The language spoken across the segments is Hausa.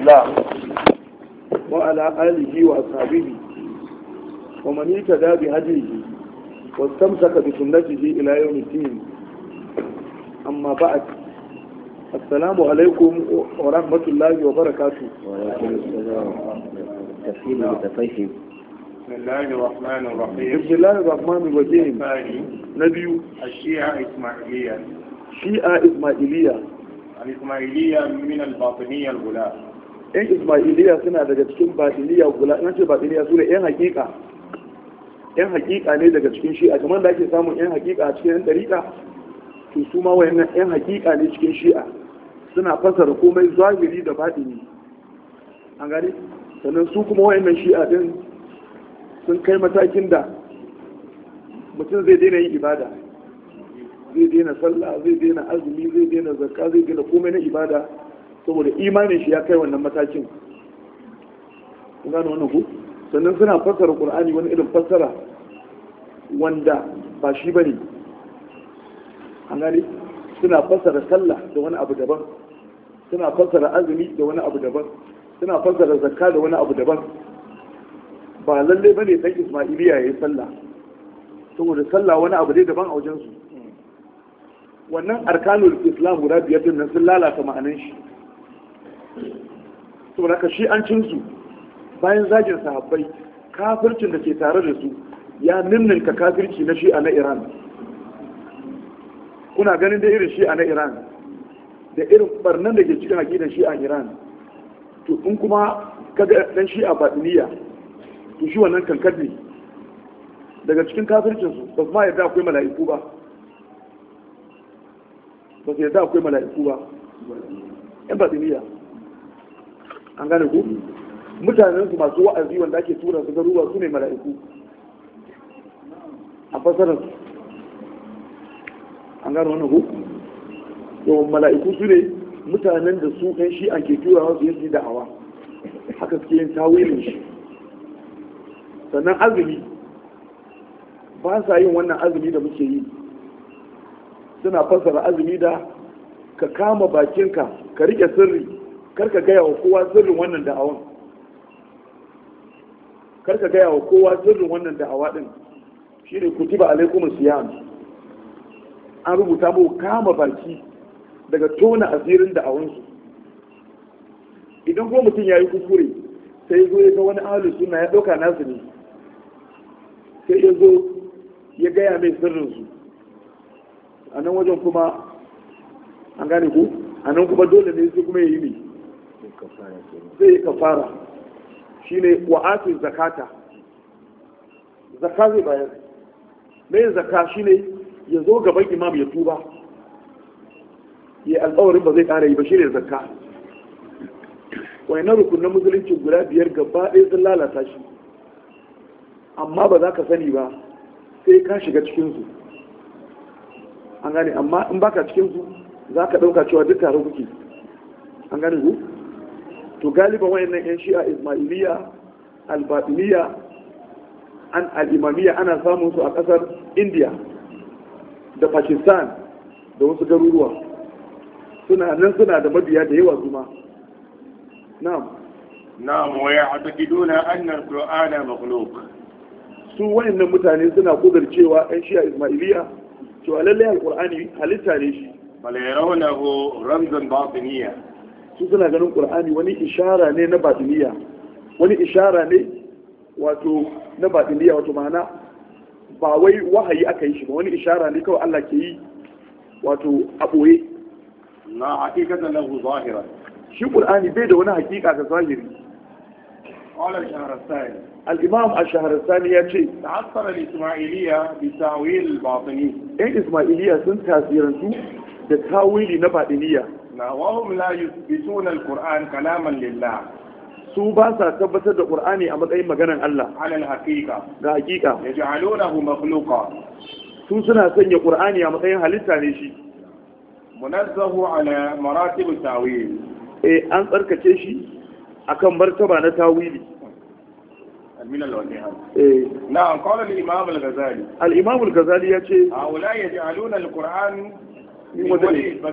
الله وعلى آله وأصحابه ومن اهتدى بهديه واستمسك بسنته إلى يوم الدين. أما بعد، السلام عليكم ورحمة الله وبركاته. وعليكم السلام. تفهيم وتفهم. بسم الله الرحمن الرحيم. بسم الله الرحمن الرحيم. نبي الشيعة إسماعيلية. شيعة إسماعيلية. الإسماعيلية من الباطنية الغلاة. ‘Yan Ismailiyya suna daga cikin batiniya gula, ‘yan ce batiniya su ne ‘yan hakika. ‘Yan hakika ne daga cikin shi'a, kamar da ake samun ‘yan hakika a cikin ‘yan ɗariƙa, to su ma wayannan ‘yan hakika ne cikin shi'a. Suna fasara komai zahiri da batini. An gani? Sannan su kuma wayannan shi'a din sun kai matakin da mutum zai daina yin ibada. Zai daina sallah, zai daina azumi, zai daina zakka, zai daina komai na ibada. Saboda imanin shi ya kai wannan matakin. Kun gano wannan ku? Sannan suna fassara Qur'ani wani irin fassara wanda ba shi bane. An gane? Suna fassara sallah da wani abu daban. Suna fassara azumi da wani abu daban. Suna fassara zakka da wani abu daban. Ba lalle bane dan Ismailiyya yayin sallah. Saboda sallah wani abu dai daban a wajen su. Wannan arkanul Islam guda biyar din nan sun lalata ma'anan shi. saboda haka shi an cinsu bayan zagin sahabbai kafircin da ke tare da su ya ninninka kafirci na shi'a na Iran. Kuna ganin da irin shi'a na Iran da irin barnan da ke cikin aqidar shi'a Iran, to in kuma kaga dan shi'a batiniya to shi wannan kankar ne daga cikin kafircin su ba su ma yarda akwai mala'iku ba, ba su yarda akwai mala'iku ba yan batiniya. An gane ku mutanen su masu wa'azi wanda ake tura su garuruwa su ne mala'iku a fasarar su. An gane wannan ku to mala'iku su ne mutanen da su ɗan shi an ke tura wasu yin da'awa, haka suke yin tawilin shi. Sannan azumi ba sa yin wannan azumi da muke yi, suna fasara azumi da ka kama bakinka ka rike sirri, karka gaya wa kowa sirrin wannan da'awan, karka gaya wa kowa sirrin wannan da'awa din shine kutiba alaikumus siyam. An rubuta mu kama baki daga tona asirin da'awansu. Idan ko mutum ya yi kuskure sai zo ya ga wani ahlus sunna ya dauka nasu ne, sai ya zo ya gaya mai sirrinsu, a nan wajen kuma an gane ku, a nan kuma dole ne sai kuma ya yi ne zai yi kafara, shi ne wa'atun zakata. Zaka zai bayar mai zaka shi ne ya zo gaban imam ya tuba, ya alƙawarin ba zai ƙara yi ba, shi ne zaka. na rukunin musulunci guda biyar gaba ɗaya sun lalata shi, amma ba za ka sani ba sai ka shiga cikinsu. An gane, amma in baka cikinsu za ka ɗauka cewa duk tare kuke. An gane ku? To galiban wayannan yan shi'a Ismailiyya, Al-Batiniyya, Al-Imamiyya ana samun su a ƙasar India da Pakistan da wasu garuruwa. Suna da mabiya da yawa zuma. Na'am, wa ya'taqiduna anna al-Qur'ana makhluq. Su wayannan mutane suna cewa yan shi'a Ismailiyya cewa lallai Al-Qur'ani halitta ne shi. Bala yarawnahu ramzan batiniyya. Su suna ganin Qur'ani wani ishara ne na batiniya, wani ishara ne wato na batiniya, wato ma'ana ba wai wahayi aka yi shi ba, wani ishara ne kawai Allah ke yi wato a ɓoye. Na hakikatan lahu zahira. Shi Qur'ani bai da wani hakika ga zahiri. Qala al-Shahrastani. Al-Imam al-Shahrastani ya ce ta'assara al-Ismailiyya bi ta'wil al-batini. Ɗan Ismailiyya sun tasirantu da tawili na batiniya. وهم لا يثبتون القرآن كلاما لله. su ba sa tabbatar da Qur'ani a matsayin maganar Allah alal haqiqa, ga hakika. yaj'alunahu makhluqa. Su suna sanya Qur'ani a matsayin halitta ne shi. Munazzahu ala maratib at-tawil. An tsarkake shi akan martaba na tawili. من الوجهات. نعم قال الإمام الغزالي. الإمام الغزالي يقول هؤلاء يجعلون القرآن من ولي البشر.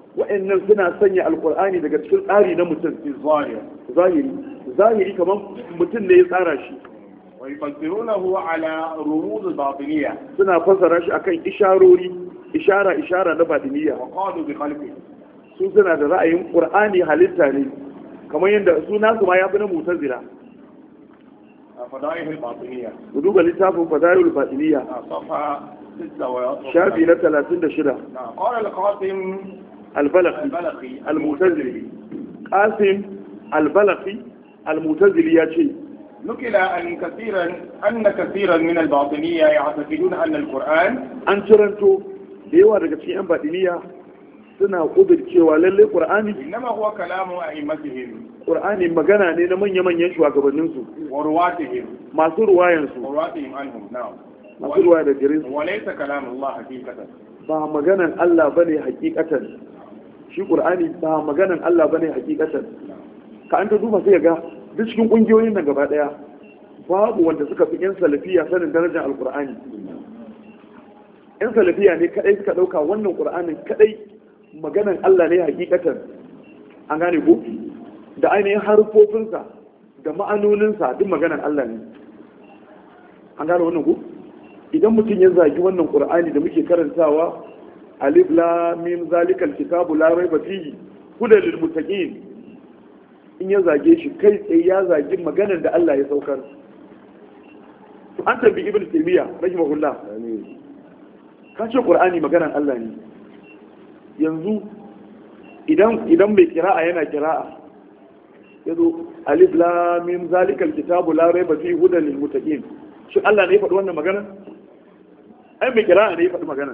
wa'annan suna sanya alqur'ani daga cikin tsari na mutum zahiri kamar mutum ne ya tsara shi ويفسرونه على رموز الباطنية suna fassara shi akan ishara na batiniya وقالوا بخلقه su suna da ra'ayin qur'ani halitta ne kamar yadda su nasu ma yafi na mu'tazila فضائح الباطنية ku duba littafin fadailul batiniya صفحة 6 shafi na 36 قال القاسم البلخي المعتزلي قاسم البلخي المعتزلي ya ce نقل أن كثيرا من الباطنية يعتقدون أن القرآن an ciranto da yawa daga cikin yan batiniya suna kudircewa lalle qur'ani إنما هو كلام أئمتهم qur'ani magana ne na manya-manyan shugabanninsu ورواتهم masu ruwayansu ورواتهم عنهم نعم masu ruwaya da gare su وليس كلام الله حقيقة ba maganan Allah bane hakikatan shi qur'ani ba maganan Allah bane hakikatan ka an ta duba sai ga duk cikin kungiyoyin nan gaba daya babu wanda suka fi yan salafiya sanin darajar alqur'ani yan salafiya ne kadai suka dauka wannan qur'anin kadai maganan Allah ne hakikatan an gane ko da ainihin harufofinsa da ma'anoninsa duk maganan Allah ne an gane wannan ko idan mutum ya zagi wannan qur'ani da muke karantawa alif lam mim zalikal kitabu la raiba fihi hudal lil muttaqin in ya zage shi kai tsaye ya zagi maganar da Allah ya saukar to an tabbi ibnu taymiya rahimahullah ka ce qur'ani maganar Allah ne yanzu idan mai kira'a yana kira'a yazo alif lam mim zalikal kitabu la raiba fihi hudal lil muttaqin shi Allah ne ya faɗi wannan magana ai mai kira'a ne ya faɗi magana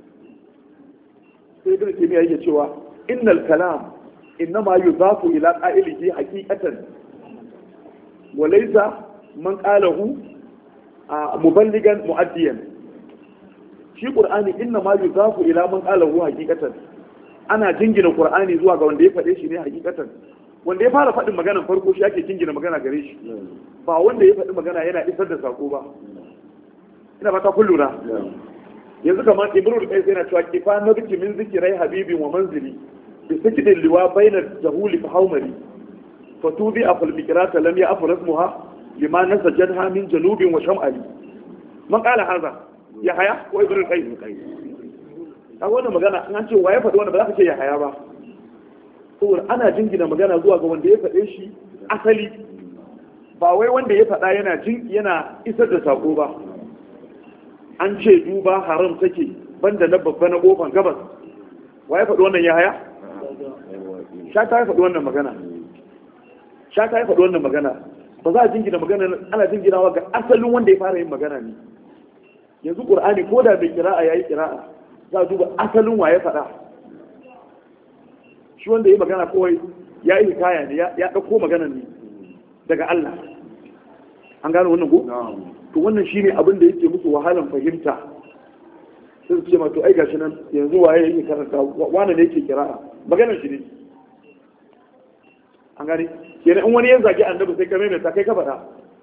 sai ibnu taymiya yake cewa innal kalam إنما يضاف إلى قائله حقيقة وليس من قاله مبلغا مؤديا shi qur'ani innama yuzafu ila man qalahu haqiqatan ana jingina qur'ani zuwa ga wanda ya fade shi ne haqiqatan wanda ya fara fadin maganar farko shi ake jingina magana gare shi ba wanda ya fadi magana yana isar da sako ba ina fata kun lura yanzu kamar ibrahim kai sai yana cewa kifa nabki min zikrai habibi wa manzili بسجد اللواء بين الجهول فحومري فتوبي أفل المكرات لم يأفر اسمها لما نسجدها من جنوب وشمالي من قال هذا يحيى وابن القيس أولا magana an ce waye faɗi wanda ba za ka ce ya haya ba saboda ana jingina magana zuwa ga wanda ya faɗe shi asali ba wai wanda ya faɗa yana isar da sako ba an ce duba haram take banda na babba na kofan gabas waye faɗi wannan ya haya shata ya faɗi wannan magana ba za a jingina magana ana jinginawa ga asalin wanda ya fara yin magana ne yanzu ƙur'ani ko da bai kira'a ya yi kira'a za a duba asalin wa ya faɗa shi wanda ya yi magana kawai ya yi hikaya ne ya ɗauko magana ne daga Allah an gano wannan ko? to wannan shi ne abin da yake musu wahalan fahimta sai su ce ma to ai gashi nan yanzu waye yake karanta wane ne yake kira'a maganar shi ne an gani kenan in wani ya zagi annabi sai ka maimaita kai ka faɗa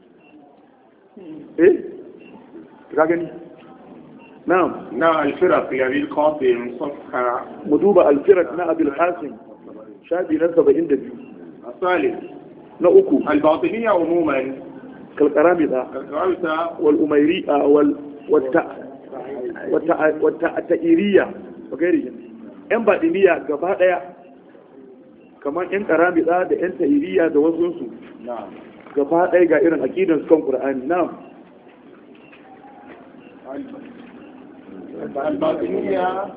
ka gani na alfirak ya bil qasim safha mu duba alfirak na abil qasim shafi na 72 asali na uku albatiniya umuman kalkaramida wal umayri'a wata ta'iriya wa gairi yan batiniya gaba daya kamar yan karamida da yan ta'iriya da wasunsu gaba daya ga irin aqidan su kan qur'ani na'am الباطنية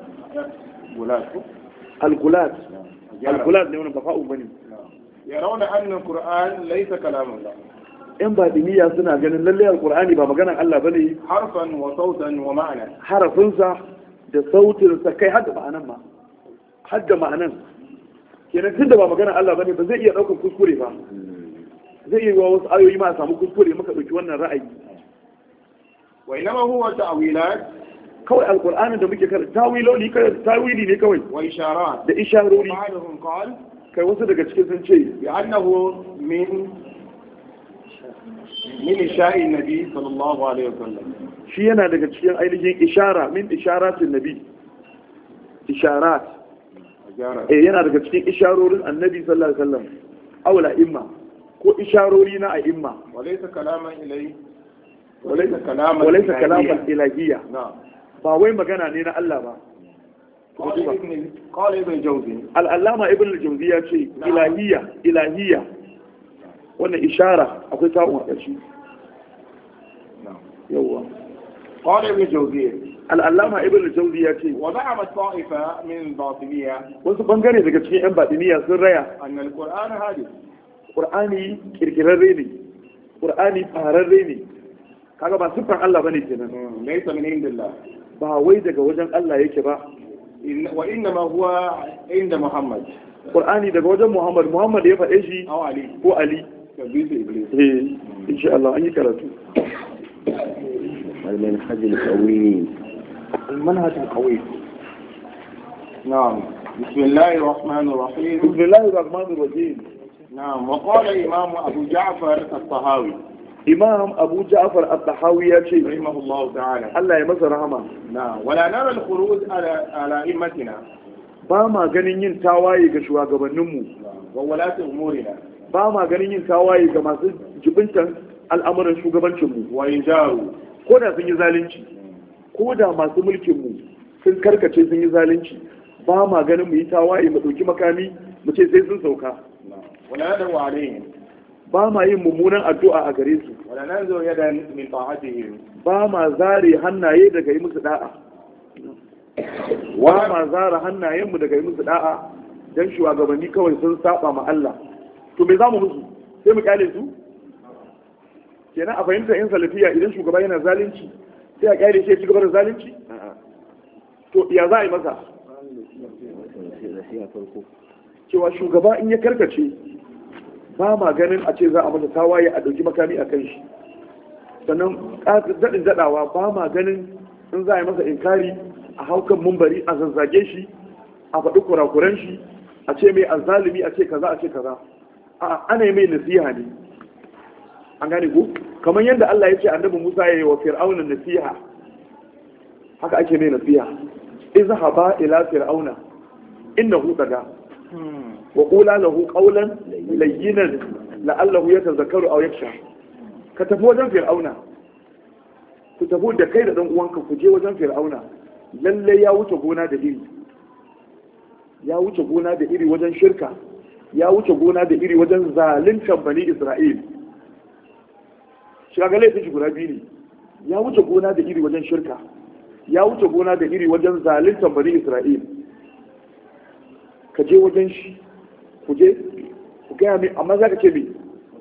الغلات ne wannan ba fa'u bane يرون أن القرآن ليس كلام الله yan badiniya suna ganin lalle alqur'ani ba maganar Allah bane حرفا وصوتا ومعنى harafinsa da sautinsa kai hadda ma'anan ma hadda ma'anan kenan tunda ba maganar Allah bane ba zai iya daukar kuskure ba zai iya wasu ayoyi ma samu kuskure muka dauki wannan ra'ayi وإنما هو تأويلات kawai alqur'ani da muke karanta tawili ne kawai wa isharat da isharori ba'dhum qala kai wasu daga cikin sun ce bi'annahu min isha'i nabi sallallahu alaihi wasallam shi yana daga cikin ainihin ishara min isharatin nabi isharat yana daga cikin isharorin annabi sallallahu alaihi wasallam awla imma ko isharori na a'imma walaysa kalaman ilai walaysa kalaman ilahiyya ba wai magana ne na Allah ba. قال ابن الجوزي العلامة ابن الجوزي ya ce ilahiyya wannan ishara akwai ta'un a ƙarshe. yawa قال ابن الجوزي العلامة ابن الجوزي ya ce وزعمت طائفة من الباطنية wasu bangare daga cikin yan batiniya sun raya أن القرآن حادث Qur'ani kirkirarre ne, Qur'ani fararre ne, kaga ba siffar Allah bane kenan. laysa min indillah, ba wai daga wajen Allah yake ba. wa inna ma huwa inda Muhammad. Qur'ani daga wajen Muhammad ya faɗe shi ko Ali. Tabbisi Iblis. Insha Allah an yi karatu. المنهج القوي المنهج القوي. نعم. بسم الله الرحمن الرحيم. بسم الله الرحمن الرحيم. نعم. وقال إمام أبو جعفر الطحاوي. إمام أبو جعفر الطحاوي يأتي رحمه الله تعالى. الله يمسى رحمه. نعم. ولا نرى الخروج على أئمتنا. ba ma ganin yin tawaye ga shugabanninmu wa walati umurina, ba ma ganin yin tawaye ga masu jibintan al'amuran shugabancinmu wa injaru, ko da sun yi zalunci, ko da masu mulkinmu sun karkace sun yi zalunci, ba ma ganin mu yi tawaye mu ɗauki makami mu ce sai sun sauka. wala nadu alaihim, ba ma yin mummunan addu'a a gare su, wala nanzu yadan min ta'atihim, ba ma zare hannaye daga yi musu da'a, ba ma zara hannayenmu daga yi musu da'a don shugabanni kawai sun saba ma Allah. To me za mu musu? Sai mu kyale su? Kenan a fahimtar yin salafiya idan shugaba yana zalunci sai a kyale shi ya ci gaba da zalunci? To ya za a yi masa? Cewa shugaba in ya karkace ba ma ganin a ce za a masa tawaye a ɗauki makami a kan shi. Sannan daɗin daɗawa ba ma ganin in za a yi masa inkari a haukan mumbari a zazzage shi a faɗi kurakuran shi a ce mai azalimi a ce kaza a ce kaza. A ana yi mai nasiha ne. An gane ku? Kamar yadda Allah ya ce annabi Musa ya yi wa Fir'auna nasiha, haka ake mai nasiha. Izhaba ila Fir'auna innahu daga wa qula lahu qawlan layyinan la'allahu yatazakkaru aw yakhsha. Ka tafi wajen Fir'auna, ku tafi da kai da dan uwanka ku je wajen Fir'auna. Lalle ya wuce gona da iri, ya wuce gona da iri wajen shirka, ya wuce gona da iri wajen zaluntar bani Isra'il. Shiga laifin shi guda biyu ne, ya wuce gona da iri wajen shirka, ya wuce gona da iri wajen zaluntar bani Isra'il. Ka je wajen shi, ku je, ku gaya mai, amma za ka ce mai,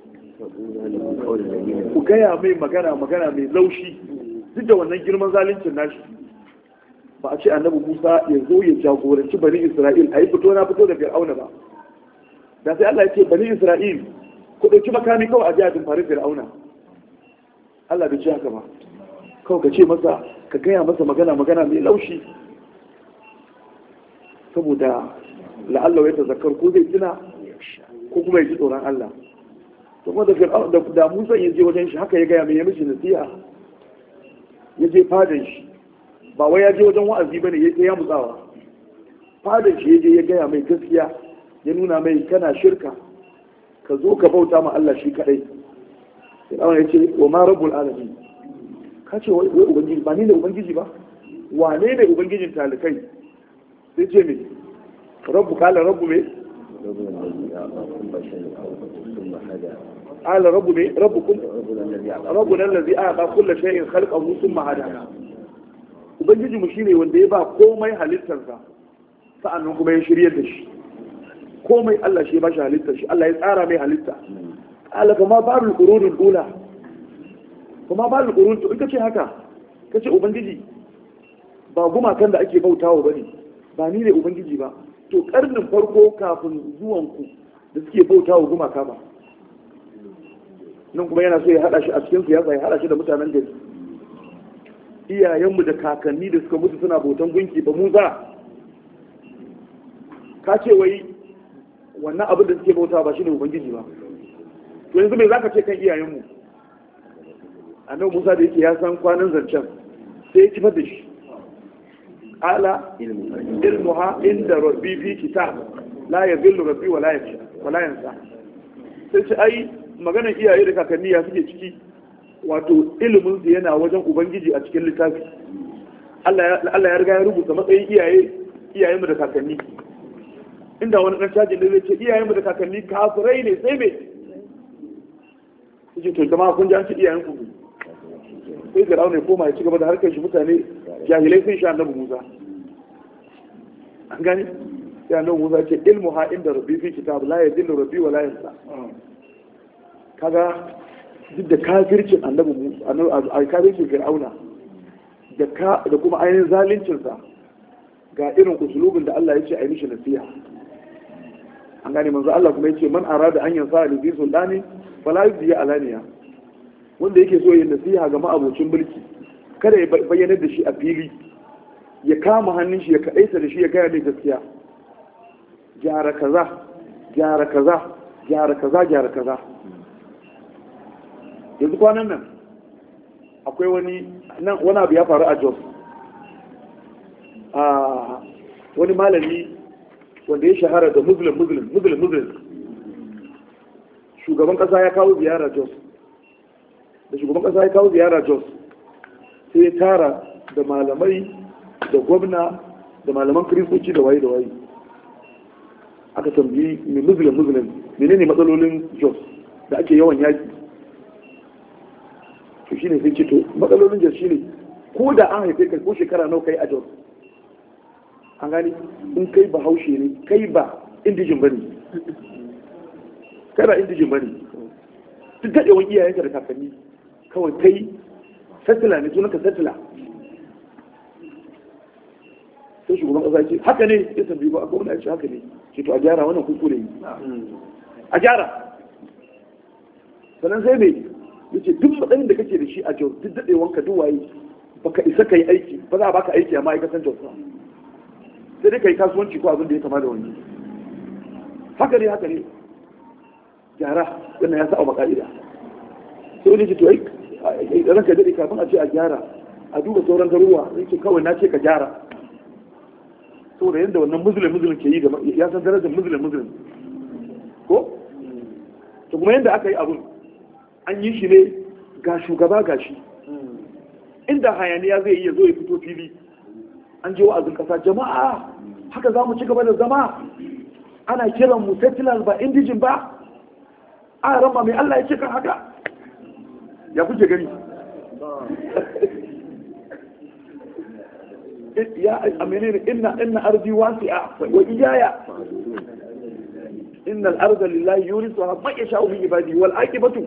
ku gaya mai magana mai laushi, duk da wannan girman zaluncin nashi. Ba a ce annabi Musa ya zo ya jagoranci bani Isra'il a yi fito na fito da Fir'auna ba. Da sai Allah ya ce bani Isra'il ku ɗauki makami kawai a jihar fari Fir'auna. Allah bai ce haka ba. Kawai ka ce masa, ka gaya masa magana mai laushi. Saboda la'allah ya tazakkar ko zai tuna ko kuma ya ji tsoron Allah. To kuma da Musa ya je wajen shi haka ya gaya mai ya mishi nasiha. Ya je fadan shi. Ba wai ya je wajen wa'azi bane ya mutsawa. Fadan shi ya je ya gaya mai gaskiya, ya nuna mai kana shirka, ka zo ka bauta ma Allah shi kadai. Fir'auna ya ce wa ma rabbul alamin, ka ce wai ubangiji ba ni ne ubangiji ba, wane ne ubangijin talikai? Sai ce me rabbu kala rabbu me ala rabbu me rabbukum rabbuna allazi a'ta kulli shay'in khalqahu thumma hada. Ubangiji mu shine wanda ya ba komai halittarsa sa'annan kuma ya shiryar da shi. Komai Allah shi ya ba shi halittar shi, Allah ya tsara mai halitta. Ala kuma barul qurunul ula. Kuma barul qurun to ita ce haka. Kace ubangiji ba gumakan da ake bautawa bane. Ba ni ne ubangiji ba. To karnin farko kafin zuwan ku da suke bautawa gumaka ba. Nan kuma yana so ya hada shi a cikin siyasa, ya hada shi da mutanen gari. Iyayenmu da kakanni da suka mutu suna bautan gunki ba mu za ka ce wai wannan abin da suke bauta ba shi ne ubangiji ba. To yanzu mai za ka ce kan iyayenmu? Annabi Musa da yake ya san kwanan zancen sai ya kifar da shi. ala ilmuha inda rabbi fi kitab la yadhillu rabbi wa la yansa. Sai ce ai maganar iyaye da kakanni ya suke ciki, wato ilimin su yana wajen ubangiji a cikin littafi. Allah ya riga ya rubuta matsayin iyayenmu da kakanni. Inda wani ɗan cajin da zai ce iyayenmu da kakanni kafirai ne sai me suke to jama'a kun ji an ci iyayenku sai ga rauna ya koma ya ci gaba da harkar shi, mutane jahilai sun sha annabi Musa. An gani sai annabi Musa ce ilmu ha inda rabbi fi kitab la yadillu rabbi wa la yansa. Kaga duk da kafircin annabi Musa, a kafircin Fir'auna da kuma ainihin zalincinsa, ga irin usulubin da Allah ya ce a yi mishi nasiha. An gane manzo Allah kuma ya ce man arada an yansa li bi sultani fala yuzhi alaniya, wanda yake so yin nasiha ga ma'abocin mulki kada ya bayyana da shi a fili, ya kama hannun shi ya kadaita da shi ya gaya mai gaskiya. Gyara kaza gyara kaza gyara kaza gyara kaza. Yanzu kwanan nan akwai wani abu ya faru a Jos. Wani malami wanda ya shahara da muslim shugaban kasa ya kawo ziyara Jos. Da shugaban kasa ya kawo ziyara Jos sai ya tara da malamai da gwamna da malaman kiristoci da waye da waye. Aka tambayi mai muslim menene matsalolin Jos da ake yawan yaki. To shine sai ce to matsalolin Jos shine ko da an haife kai ko shekara nawa kai a Jos, an gani in kai ba haushe ne, kai ba indijin bane, kai ba indijin bane, duk daɗewan iyayenka da kakanni kawai kai sattila ne, sunanka sattila. Sai shugaban ƙasa ce haka ne, ya tambayi ba a gwamna ya ce haka ne, ce to a gyara wannan kuskure ne, a gyara. Sannan sai mai yace duk matsayin da kake da shi a Jos, duk daɗewanka duk waye baka isa ka yi aiki, ba za a baka aiki a ma'aikatan Jos ba, sai dai ka yi kasuwanci ko abin da ya kama da wani. Haka ne gyara, wannan ya sa a maka'ida. Sai wani ce to ai ranka daɗe kafin a ce a gyara a duba sauran garuruwa, zai ce kawai na ce ka gyara, saboda yadda wannan muslim ke yi da ya san darajar muslim ko to kuma yadda aka yi abun an yi shi ne ga shugaba ga shi, inda hayaniya zai yi ya zo ya fito fili, an je wa'azin kasa, jama'a haka za mu ci gaba da zama, ana kiran mu settlers ba indijin ba, a ramba mai Allah ya ce kan haka. Ya kuke gani? Ya amenene inna ardi wasi'a wa iyaya, innal arda lillahi yurisuha man yasha'u min ibadihi wal aqibatu.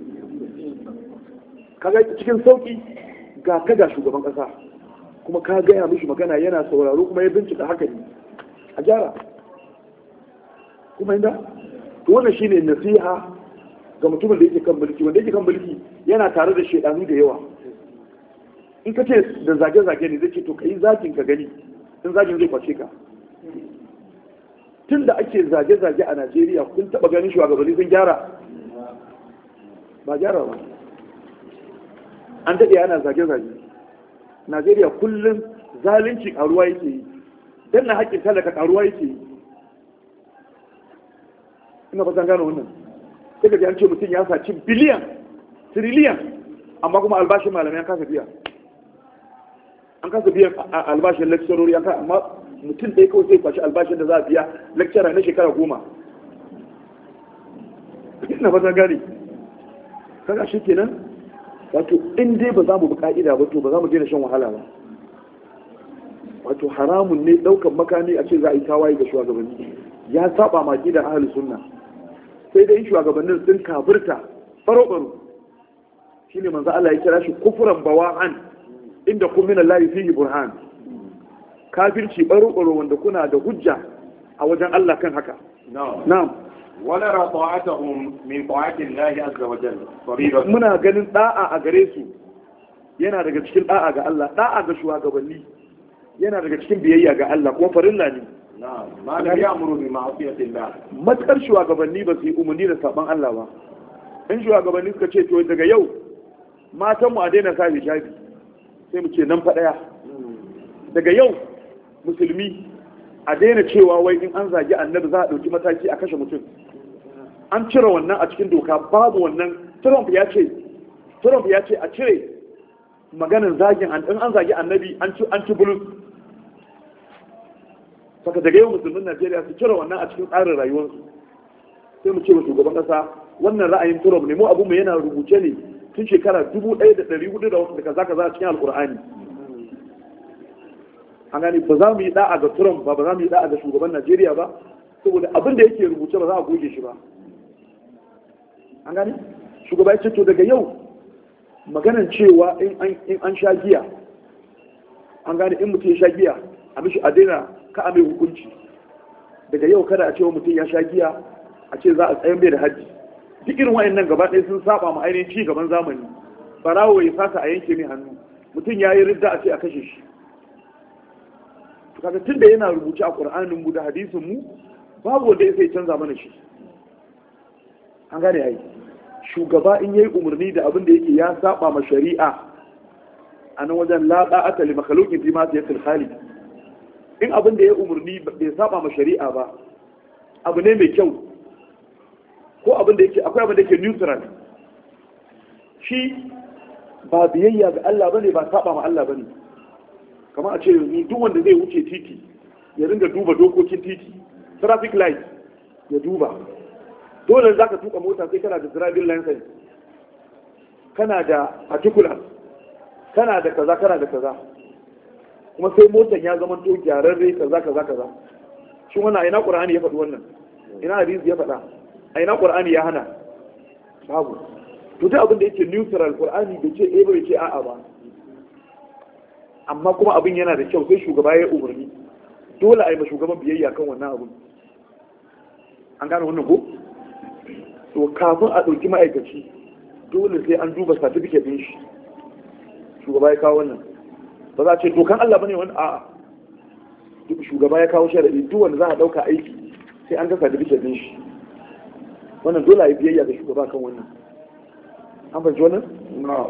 Kaga cikin sauki ga shugaban kasa kuma ka gaya mishi magana yana sauraro kuma ya bincika haka ne, a gyara. Kuma inda to wannan shine nasiha ga mutumin da yake kan mulki, wanda yake kan mulki yana tare da shedanu da yawa. In ka ce da zage-zage ne zai ce to ka yi zagin ka gani, in zagin zai kwace ka. Tun da ake zage-zage a Najeriya kun taba ganin shugabanni sun gyara? Ba gyara ba. An daɗe ana zage-zage. Najeriya kullum zalunci ƙaruwa yake yi, dan na haƙƙin talaka ƙaruwa yake yi. Ina fatan gano wannan. Sai ka ji an ce mutum ya saci biliyan, tiriliyan, amma kuma albashin malamai an kasa biya. An kasa biyan albashin lecturori, amma mutum ɗaya kawai sai kwashi albashin da za a biya lecturer na shekara 10. Ina fatan gane. Kaga shi kenan, wato in dai ba za mu bi ka'ida ba to ba za mu daina shan wahala ba. Wato haramun ne ɗaukan makami a ce za a yi tawaye ga shugabanni, ya saba ma da ahlus sunna. Sai dai shugabannin sun kafirta baro-baro, shine manzo Allah ya kira shi kufran bawa'an inda kun min Allah fihi burhan, kafirci baro-baro wanda kuna da hujja a wajen Allah kan haka. Na'am. Wala ta'atuhum min ta'ati Allah azza wa jalla fariida. Muna ganin da'a a gare su yana daga cikin da'a ga Allah, da'a ga shugabanni yana daga cikin biyayya ga Allah kuma farilla ne. Na'am. Ma la ya'muru bi ma'siyati Allah. Matsar shugabanni ba su yi umarni da saban Allah ba. In shugabanni suka ce to daga yau matan mu a daina sa hijabi, sai mu ce nan fa daya. Daga yau musulmi a daina cewa wai in an zagi annabi za a ɗauki mataki a kashe mutum. An cire wannan a cikin doka, babu wannan. Trump ya ce a cire maganin zagin in an zagi annabi an ci bulus. Saka daga yau musulmin Najeriya su cire wannan a cikin tsarin rayuwarsu. Sai mu ce wa shugaban kasa wannan ra'ayin Trump ne, mu abu mai yana rubuce ne tun shekara 1400 da wasu da kaza a cikin alkur'ani. An gani ba za mu yi da'a ga Trump ba za mu yi da'a ga shugaban Najeriya ba, saboda abin da yake rubuce ba za a goge shi ba. An gani shugaba ya ce to daga yau maganan cewa in an sha giya, an gani in mutum ya sha giya a mishi a daina ka a mai hukunci. Daga yau kada a cewa mutum ya sha giya a ce za a tsayan mai da hajji. Duk irin wa'annan gaba ɗaya sun saba ma ainihin ci gaban zamani. Barawo ya saka a yanke mai hannu, mutum ya yi ridda a ce a kashe shi. Kaga tun da yana rubuce a Qur'anin mu da hadisin mu babu wanda ya sai canza mana shi. An gane yayi shugaba in yayi umarni da abin da yake ya saba ma shari'a a nan wajen la da'ata li makhluqin fi ma yatil khaliq. In abin da ya umarni bai saba ma shari'a ba abu ne mai kyau, ko abin da yake akwai abin da yake neutral, shi ba biyayya ga Allah bane ba saba ma Allah bane. Kamar a ce yanzu duk wanda zai wuce titi ya ringa duba dokokin titi, traffic light ya duba. Dole za ka tuka mota sai kana da driving license, kana da particulars, kana da kaza, kuma sai motan ya zama to gyararre kaza. Shi wannan a ina Qur'ani ya faɗi wannan? Ina hadisi ya faɗa? A ina Qur'ani ya hana? Babu. To duk abin da yake neutral Qur'ani bai ce bai ce a'a ba. Amma kuma abin yana da kyau sai shugaba ya umarni. Dole a yi ma shugaban biyayya kan wannan abin. An gane wannan ko? To kafin a ɗauki ma'aikaci dole sai an duba certificate ɗin shi. Shugaba ya kawo wannan. Ba za a ce dokan Allah bane wani a'a. Duk shugaba ya kawo sharaɗi duk wanda za a ɗauka aiki sai an ga certificate ɗin shi. Wannan dole a yi biyayya ga shugaba kan wannan. An fahimci wannan? No.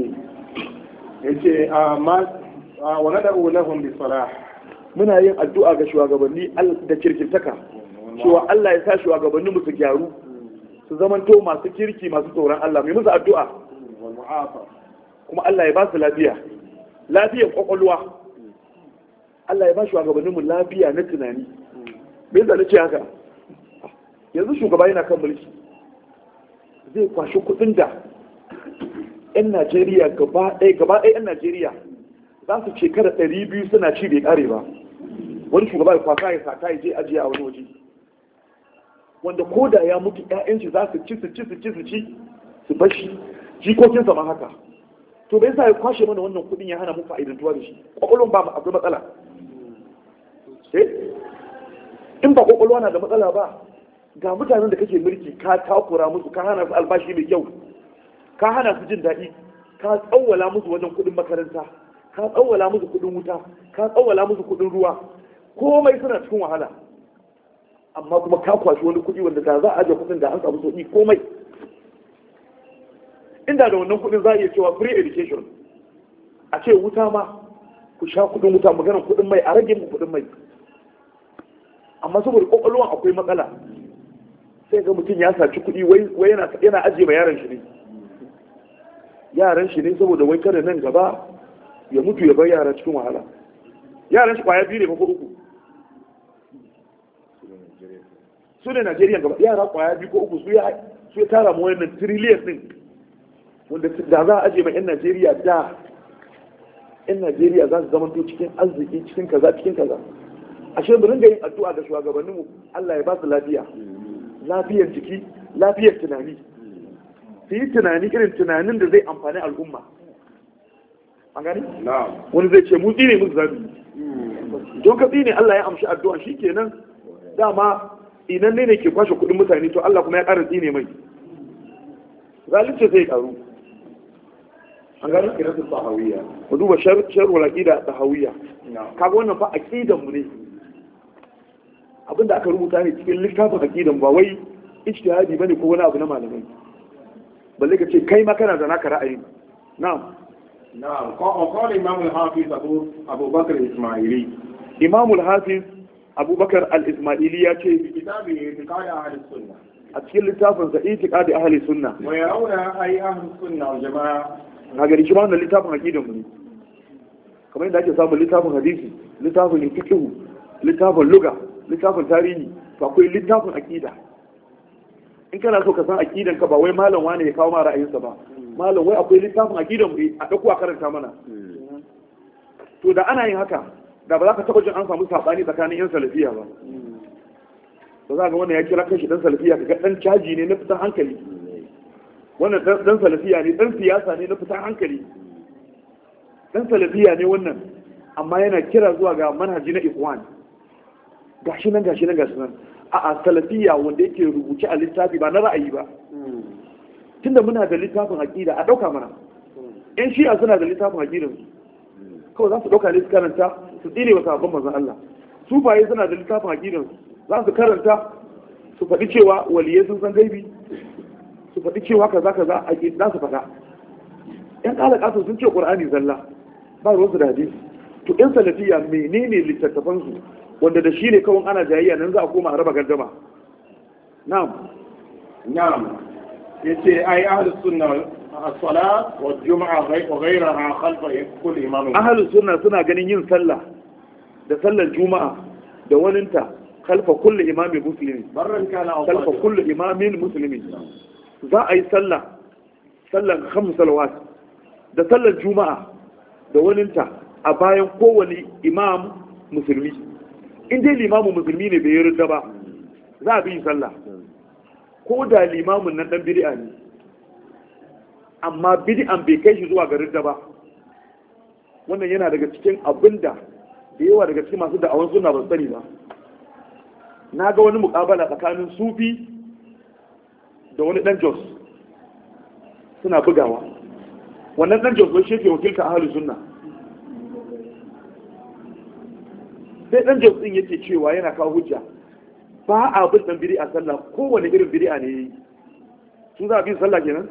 Yace wa nad'u lahum bi salah. Muna yin addu'a ga shugabanni da kirkirtaka. Cewa Allah ya sa shugabanni mu su gyaru. Su zamanto masu kirki masu tsoron Allah. Mai musu addu'a. Kuma Allah ya ba su lafiya. Lafiyar kwakwalwa. Allah ya ba shugabanninmu lafiya na tunani. Me yasa nace haka? Yanzu shugaba yana kan mulki. Zai kwashi kuɗin da 'yan Najeriya gaba ɗaya 'yan Najeriya za su shekara 200 suna ci bai ƙare ba. Wani shugaba ya kwasa ya sata ya je ajiye a wani waje. Wanda ko da ya mutu 'ya'yanci za su ci su bashi, jikokinsa ma haka. To bai sa ya kwashe mana wannan kuɗin ya hana mu fa'idantuwa da shi. Kwakwalwan ba akwai matsala. In ba kwakwalwa na da matsala ba, ga mutanen da kake mulki ka takura musu, ka hana su albashi mai kyau, ka hana su jin daɗi, ka tsawwala musu wajen kuɗin makaranta, ka tsawwala musu kuɗin wuta, ka tsawwala musu kuɗin ruwa, komai suna cikin wahala. Amma kuma ka kwashi wani kuɗi wanda da za a ajiye kuɗin da an samu sauƙi komai. Inda da wannan kuɗin za a iya cewa free education, a ce wuta ma ku sha kuɗin wuta, maganar kuɗin mai a rage mu kuɗin mai. Amma saboda ƙwaƙwalwan akwai matsala, sai ga mutum ya saci kuɗi wai yana ajiye ma yaran shi ne saboda wai kada nan gaba ya mutu ya bar yara cikin wahala. Yaran shi kwaya biyu ne ko uku su ne Najeriya gaba, yara kwaya biyu ko uku su ya tara mu wannan trillion din wanda da za a ajiye ma 'yan Najeriya da 'yan Najeriya za su zama to cikin arziki cikin kaza. Ashe mu ringa yin addu'a ga shugabanninmu Allah ya ba su lafiya, lafiyar jiki, lafiyar tunani, su yi tunani irin tunanin da zai amfani al'umma. An gani? Wani zai ce mu tsine musu zabi. Don ka tsine Allah ya amshi addu'a shi kenan, dama idan ne ke kwashe kuɗin mutane to Allah kuma ya ƙara tsine mai. Zalunci zai ƙaru. An gani? Kiratu sahawiyya. Ku duba sharwar aqida sahawiyya. Kaga wannan fa aqidan mu ne. Abinda aka rubuta ne cikin littafin aqidan ba wai ijtihadi bane ko wani abu na malamai. Balle ka ce kai ma kana da naka ra'ayi. Na'am. نعم. قال الإمام الحافظ أبو بكر الإسماعيلي imamul hafiz abubakar al-ismaili ya ce kitabi i'tiqad ahli sunna a cikin littafin sa itiqadi ahli sunna wa yarawna ay ahli sunna wal jamaa na gari shi ba wannan littafin aqidan mu ne kamar yadda ake samun littafin hadisi littafin fiqh littafin lugha littafin tarihi to akwai littafin aqida in kana so ka san aqidan ka ba wai malam wani ya kawo ma ra'ayinsa ba malam wai akwai littafin aqidan mu a dauko a karanta mana to da ana yin haka da ba za ka taba jin an samu sabani tsakanin yan salafiya ba ba za ga wannan ya kira kanshi dan salafiya kaga dan caji ne na fitan hankali wannan dan salafiya ne dan siyasa ne na fitan hankali dan salafiya ne wannan amma yana kira zuwa ga manhaji na ikhwan gashi nan a salafiya wanda yake rubuce a littafi ba na ra'ayi ba tunda muna da littafin aqida a dauka mana yan shi'a suna da littafin aqidan su kawai za su dauka ne su karanta su tsire wa sahabban manzon Allah sufaye suna da littafin aqidan su za su karanta su faɗi cewa waliyai sun san gaibi su faɗi cewa kaza kaza a za su faɗa yan ƙalaƙa sun ce ƙur'ani zalla ba ruwansu da hadisi to yan salafiya menene littattafansu wanda da shi ne kawai ana jayayya nan za a koma a raba gardama na'am yace ai ahlus sunna as-salat wa al-jum'a wa ghayraha khalfa kulli imam ahlus sunna suna ganin yin sallah da sallar juma'a da waninta khalfa kulli imamin muslimi barran kana aw khalfa kulli imamin muslimi za a yi sallah sallar khamsu salawat da sallar juma'a da waninta a bayan kowane imam musulmi in dai limamin musulmi ne bai yi ridda ba za a bi sallah ko da limamin nan dan bid'a ne amma bid'an bai kai shi zuwa ga ridda ba wannan yana daga cikin abinda da yawa daga cikin masu da'awan sunna ba sani ba na ga wani muƙabala tsakanin sufi da wani dan jos suna bugawa wannan dan jos wai shi ke wakilta ahlus sunna sai dan jos din yake cewa yana kawo hujja ba a bin dan bid'a sallah kowane irin bid'a ne yayi su za a bin sallah kenan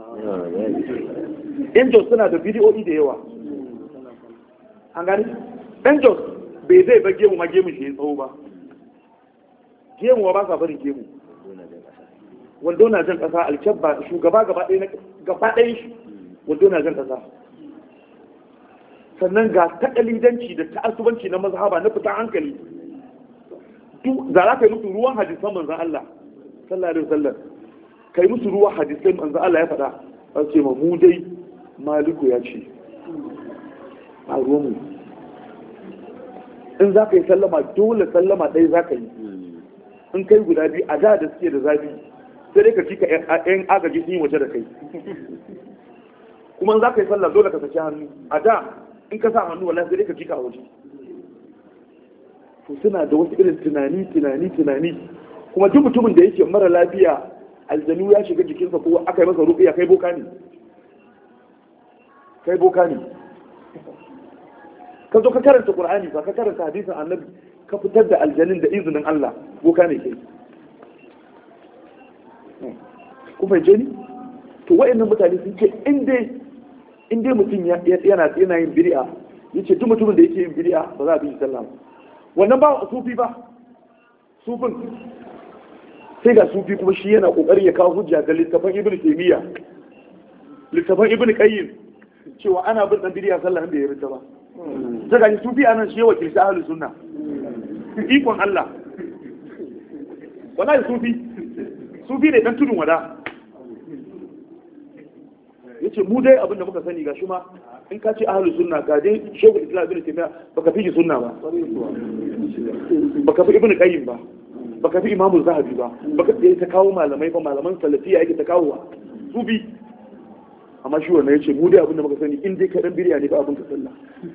yan jos suna da bid'o'i da yawa an gani dan jos bai zai ba gemu ma gemu shi ya tsawo ba gemu ba sa barin gemu wando na jan kasa alkyabba shugaba gaba ɗaya shi wando na jan kasa sannan ga taƙalidanci da ta'asubanci na mazhaba na fitan hankali za za ka yi musu ruwan hadisan manzan Allah sallallahu alaihi wasallam kai musu ruwan hadisan manzan Allah ya faɗa a ce ma mu dai maliku ya ce a ruwanmu in za ka yi sallama dole sallama ɗaya za ka yi in kai guda biyu a da suke da zafi sai dai ka cika yan agaji sun yi waje da kai kuma in za ka yi sallah dole ka saki hannu a da in ka sa hannu wallahi sai dai ka cika a waje to suna da wasu irin tunani kuma duk mutumin da yake mara lafiya aljanu ya shiga jikinsa ko aka yi masa ruqiya kai boka ne ka zo ka karanta qur'ani ba ka karanta hadisin annabi ka fitar da aljanin da izinin Allah boka ne kai ku fahimce ni to wayannan mutane sun ce in dai mutum yana yin bid'a yace duk mutumin da yake yin bid'a ba za a bi sallah wannan ba sufi ba sufin sai ga sufi kuma shi yana kokari ya kawo hujja ga littafin ibn taymiya littafin ibn qayyim cewa ana bin dan bid'a sallah inda ya rinta ba daga ni sufi anan shi wakilci ahlus sunna ikon Allah wallahi sufi ne dan tudun wada yace mu dai abinda muka sani gashi ma in ka ce ahlus sunna ga dai shaykhul islam ibn taymiya baka fi sunna ba baka fi ibn qayyim ba baka fi imamu zahabi ba baka ta kawo malamai ba malaman salafiya yake ta kawo sufi amma shi wannan yace mu dai abinda muka sani in dai ka dan bid'a ne ba abin ka sallah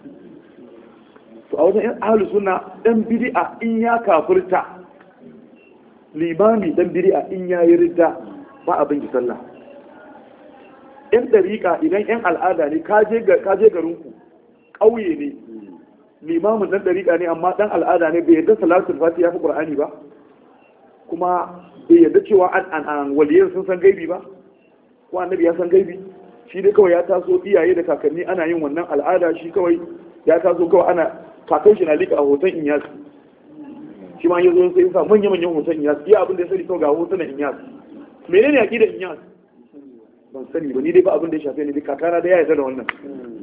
to a wajen ahlus sunna dan bid'a in ya kafirta limami dan bid'a in ya yi ridda ba abin ki sallah yan dariƙa idan yan al'ada ne ka je garinku ƙauye ne limamin dan dariƙa ne amma dan al'ada ne bai yarda salatul fatiha fi qur'ani ba kuma bai yarda cewa an waliyan sun san gaibi ba ko annabi ya san gaibi shi dai kawai ya taso iyaye da kakanni ana yin wannan al'ada shi kawai ya taso kawai kakan shi na lika a hoton Inyas shi ma yazo sai sa manya-manyan hoton Inyas iya abin da ya sani kawai ga hotunan Inyas menene aqidar Inyas ban sani ba ni dai ba abin da ya shafe ni dai kakana da ya yarda da wannan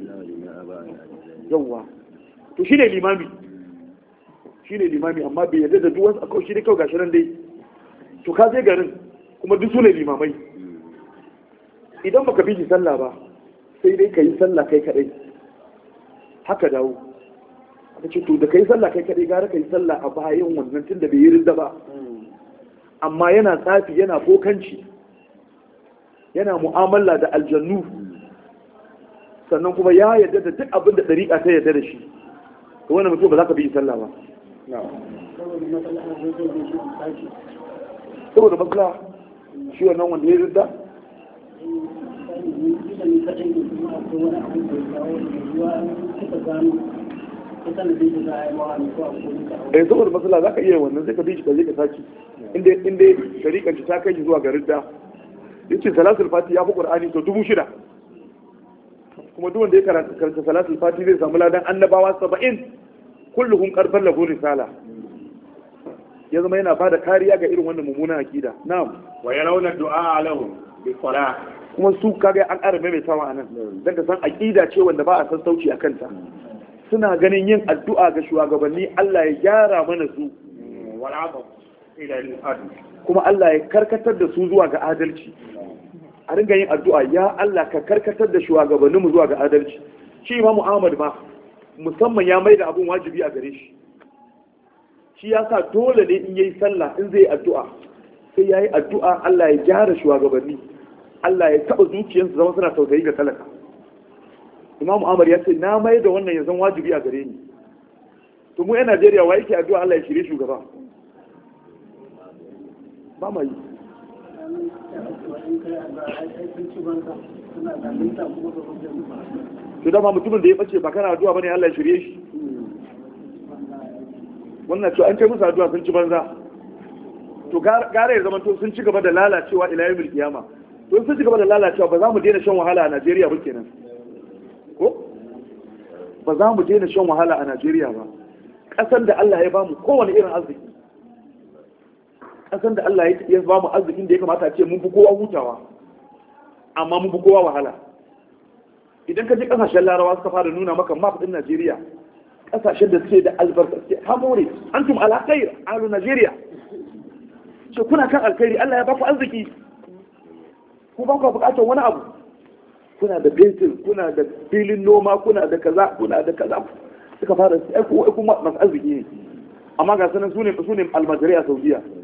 yawwa to shine limami amma bai yarda da duk wasu akwai shi dai kawai gashi nan dai to ka je garin kuma duk su ne limamai idan baka bi shi sallah ba sai dai ka yi sallah kai kadai haka dawo aka ce to da ka yi sallah kai kadai gara ka yi sallah a bayan wannan tun da bai yi rinda ba amma yana tsafi yana bokanci yana mu'amala da aljannu sannan kuma ya yarda da duk abin da ɗariƙa ta yarda da shi to wannan mutum ba za ka bi sallah ba saboda matsala shi wannan wanda ya rinda saboda matsala za ka iya wannan sai ka bi shi ka je ka saki inda sharikanci ta kai shi zuwa garin da yace salatul fati ya fi qur'ani to 6,000 kuma duk wanda ya karanta salatul fati zai samu ladan annabawa 70 kulluhum qarban lahu risala ya zama yana bada kariya ga irin wannan mummunan akida na'am wa yarawna du'a lahum bi salah kuma su kaga an arabe mai tawa anan dan ka san akida ce wanda ba a sassauci a kanta suna ganin yin addu'a ga shugabanni Allah ya gyara mana su wal adab ila al-adl kuma Allah ya karkatar da su zuwa ga adalci a ringa yin addu'a ya Allah ka karkatar da shugabanninmu zuwa ga adalci shi Imam Ahmad ma musamman ya maida abun wajibi a gare shi shi ya sa dole ne in yayi sallah in zai addu'a sai yayi addu'a Allah ya gyara shugabanni Allah ya taba zuciyarsu zama suna tausayi ga talaka Imam Ahmad ya ce na mai da wannan ya zan wajibi a gare ni to mu 'yan Najeriya wa yake addu'a Allah ya shirye shugaba ba ma yi to dama mutumin da ya bace ba kana addu'a bane Allah ya shirye shi wannan to an kai musu addu'a sun ci banza to gara ya zama to sun ci gaba da lalacewa ila yawmil qiyama to sun ci gaba da lalacewa ba za mu daina shan wahala a Najeriya ba kenan ko ba za mu daina shan wahala a Najeriya ba kasan da Allah ya bamu kowane irin arziki kasan da Allah ya bamu arzikin da ya kamata a ce mun fi kowa hutawa amma mun fi kowa wahala idan ka je kasashen Larabawa suka fara nuna maka map din Najeriya kasashen da suke da albarka suke hamore antum ala khair alu Najeriya ce kuna kan alkhairi Allah ya baku arziki ku ba ku bukatar wani abu kuna da fetur kuna da filin noma kuna da kaza suka fara sai ku masu arziki ne amma ga sanan sune almajiri a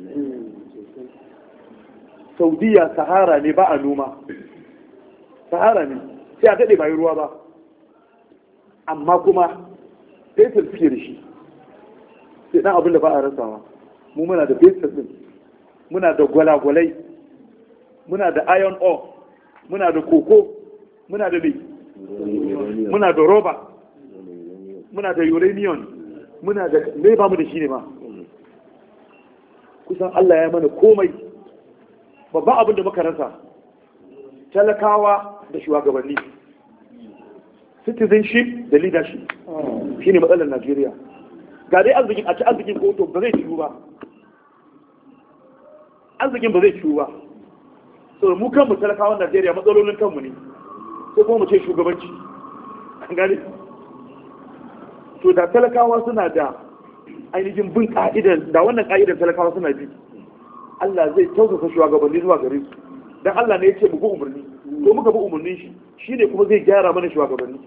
Saudiya sahara ne ba a noma sahara ne sai a daɗe bayan ruwa ba amma kuma fetur suke da shi sai ɗan abin da ba a rasawa mu muna da fetur ɗin muna da gwalagwalai muna da iron ore muna da koko muna da muna da roba muna da uranium muna da me ba mu da shi ne ma kusan Allah ya mana komai babban abin da muka rasa talakawa da shugabanni citizenship da leadership shine matsalar Najeriya ga dai arzikin a ci arzikin ko to ba zai ciwu ba arzikin ba zai ciwu ba so mu kanmu talakawan Najeriya matsalolin kanmu ne sai kuma mu ce shugabanci an gane to da talakawa suna da ainihin bin ka'idar da wannan ka'idar talakawa suna bi Allah zai tausasa shugabanni zuwa gare su dan Allah ne ya ce mu bi umarni to muka bi umarnin shi shine kuma zai gyara mana shugabanni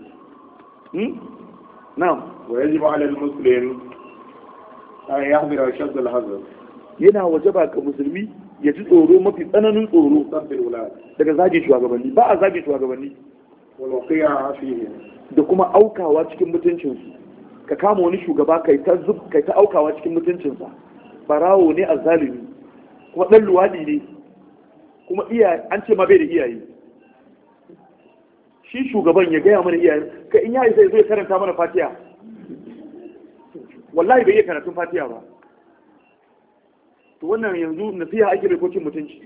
na'am wa yajibu 'ala al-muslim an yahdhara shadd al-hazr yana wajaba ga musulmi ya ji tsoro mafi tsananin tsoro daga zagin shugabanni ba a zagin shugabanni da kuma aukawa cikin mutuncinsu ka kama wani shugaba kai ta aukawa cikin mutuncinsa barawo ne a zalimi kuma ɗan luwaɗi ne kuma an ce ma bai da iyaye shi shugaban ya gaya mana iyaye ka in yayi sai zo ya karanta mana fatiha wallahi bai iya karatun fatiha ba to wannan yanzu nasiha ake mai kocin mutunci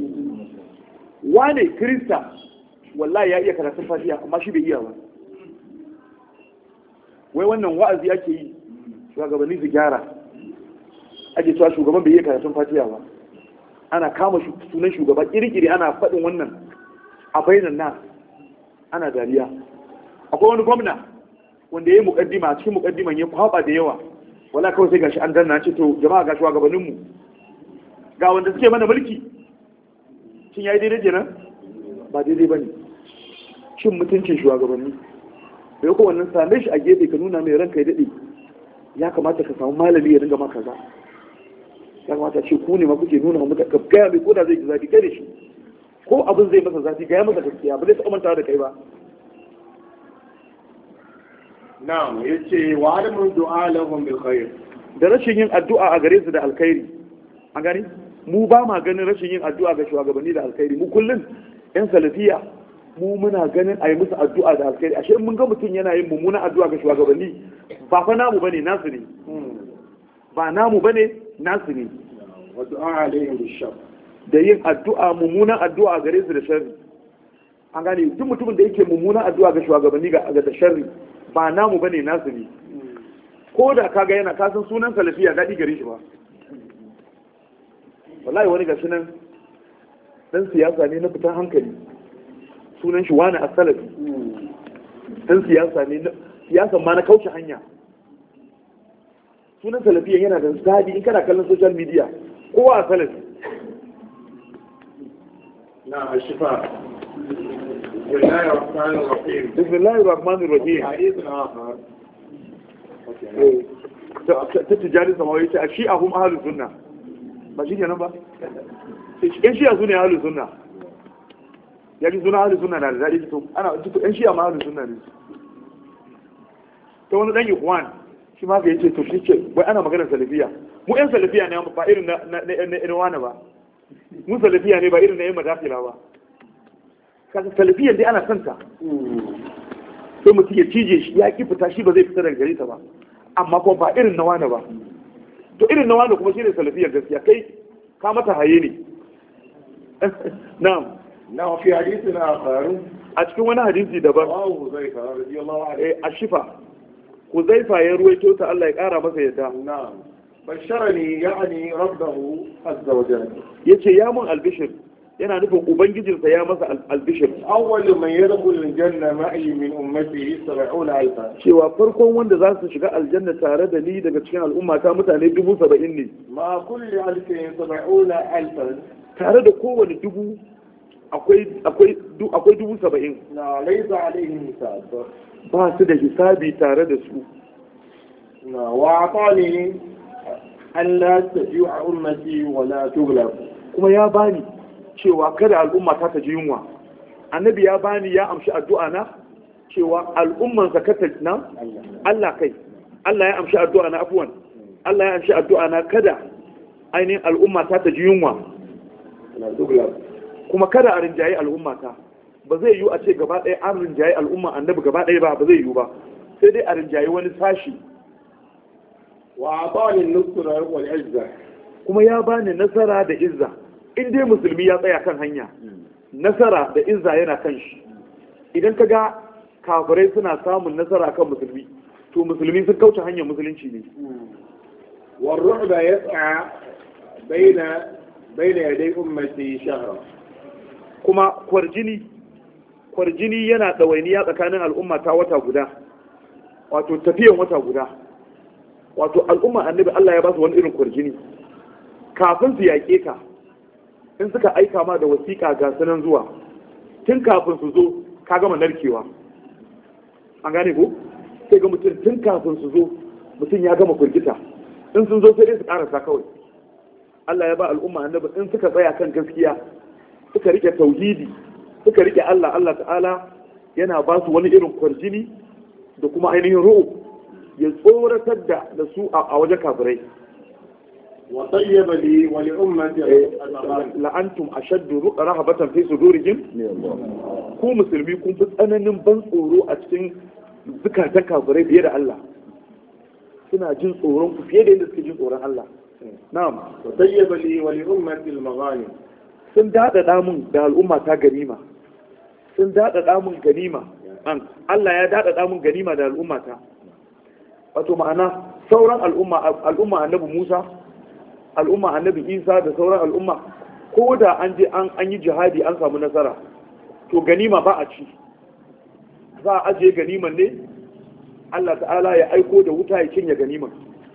wane krista wallahi ya iya karatun fatiha amma shi bai iya ba wai wannan wa'azi ake yi shugabanni su gyara, ake cewa shugaban bai yi karatun fatiha ba, ana kama sunan shugaba kirkiri ana faɗin wannan a bainan na ana dariya. Akwai wani gwamna wanda ya yi mukaddima, a cikin mukaddiman ya kwaba da yawa, wala kawai sai gashi an danna ce to jama'a ga shugabanninmu ga wanda suke mana mulki, shin yayi daidai kenan? Ba daidai bane, cin mutuncin shugabanni. Bai ko wannan same shi a gefe ka nuna mai ranka ya dade, ya kamata ka samu malami ya dinga maka kaza, ya kamata ce ku ne ma kuke nuna mu ka gaya mai koda zai ji zafi kai da shi, ko abin zai masa zafi gaya masa gaskiya ba zai taɓa mantawa da kai ba. na'am yace wa adamu du'a lahum bil khair, da rashin yin addu'a a gare su da alkhairi. A gani mu ba ma ganin rashin yin addu'a ga shugabanni da alkhairi. Mu kullum yan salafiya mu muna ganin a yi musu addu'a da alkhairi. Ashe mun ga mutum yana yin mummunan addu'a ga shugabanni, ba fa namu bane, nasu ne. Ba namu bane, nasu ne. wa du'a alaihim bil shar, da yin addu'a mummunan addu'a gare su da sharri. An gane duk mutumin da yake mummunan addu'a ga shugabanni ga da sharri, ba namu bane, nasu ne. Ko da kaga yana kasan sunan salafiya daɗi gare shi ba. Wallahi wani gashi nan dan siyasa ne na fitan hankali, sunan shi wani as-salafi, dan siyasa ne, siyasan ma na kauce hanya. Sunan salafiyan yana da daɗi in kana kallon social media, kowa a salafi. na'am ashifa. bismillahir rahmanir rahim, Bismillahir rahmanir rahim. hadithun akhar Ta tijari samawi ce a shi'ahum ahlus sunna, ba shi kenan ba? Yan shi'a su ne ahlus sunna. Ya ji suna ahlus sunna na da daɗi, to ana yan shi'a ma ahlus sunna ne. Ta wani ɗan ikhwan shi ma ka yace to shi ce wai ana maganar salafiya. Mu yan salafiya ne ba irin na irin wani ba. Mu salafiya ne ba irin na yan madafila ba. Kaga salafiyan dai ana son ta. Sai mutum ya cije shi ya ki fita, shi ba zai fita daga gare ta ba. Amma kuma ba irin na wani ba. To irin na wani kuma shi ne salafiyar gaskiya, kai ka mata haye ne. Na'am. na fi hadithun akhar A cikin wani hadisi daban, rawahu huzaifa radiyallahu anhu, Ashifa Huzaifa ya ruwaito ta, Allah ya kara masa yadda. na'am basharani ya'ni rabbahu azza wa jalla, Yace ya mun albishir, yana nufin ubangijinsa ya masa albishir, awwal man yadkhulu al-janna ma'i min ummatihi 70000, cewa farkon wanda za su shiga aljanna tare da ni daga cikin al'umma ta mutane 70,000 ne. ma kulli alfin 70000, Tare da kowane dubu akwai 70,000. na laysa alaihim hisab, Ba su da hisabi tare da su. na wa atani an la taju'a ummati wa la tughlab, Kuma ya bani cewa kada al'umma ta ji yunwa. Annabi ya bani, ya amshi addu'a na cewa al'umman zakata na Allah kai. Allah ya amshi addu'a na, afwan. Allah ya amshi addu'a na kada ainihin al'umma ta ji yunwa. la tughlab, Kuma kada a rinjaye al'umma ta. Ba zai yiwu a ce gaba ɗaya an rinjaye al'umma annabi gaba ɗaya ba zai yiwu ba. Sai dai a rinjaye wani sashi. wa atani an-nusra wal izza, Kuma ya bani nasara da izza. In dai musulmi ya tsaya kan hanya, nasara da izza yana kan shi. Idan ka ga kafirai suna samun nasara kan musulmi, to musulmi sun kauce hanyar musulunci ne. wal ru'ba yas'a bayna yaday ummati shahra, Kuma kwarjini yana ɗawainiya tsakanin al'umma ta wata guda, wato tafiyan wata guda. Wato al'umma annabi Allah ya ba su wani irin kwarjini. Kafin su yaƙe ka, in suka aika ma da wasiƙa ga sunan zuwa, tun kafin su zo ka gama narkewa. An gane ko? Sai ga mutum tun kafin su zo mutum ya gama firgita. In sun zo sai dai su ƙarasa kawai. Allah ya ba al'umma annabi in suka tsaya kan gaskiya, suka rike tauhidi, suka rike Allah, Allah ta'ala yana ba su wani irin kwarjini da kuma ainihin ru'u, ya tsoratar da su a wajen kafirai. wa tayyaba li wa li ummati al-maghrib, La'antum ashaddu rahabatan fi sudurihim, ku musulmi kun fi tsananin ban tsoro a cikin zukatan kafirai fiye da Allah. Suna jin tsoron ku fiye da yadda suke jin tsoron Allah. Na'am. wa tayyaba li wa li ummati al-maghanim, Sun daɗaɗa mun da al'umma ta ganima. Sun daɗaɗa mun ganima. Allah ya daɗaɗa mun ganima da al'umma ta. wato ma'ana sauran al'umma annabi Musa, al'umma annabi Isa da sauran al'umma, ko da an je an yi jihadi an samu nasara, to ganima ba a ci, za a ajiye ganiman ne Allah ta'ala ya aiko da wuta ya cinye ganiman.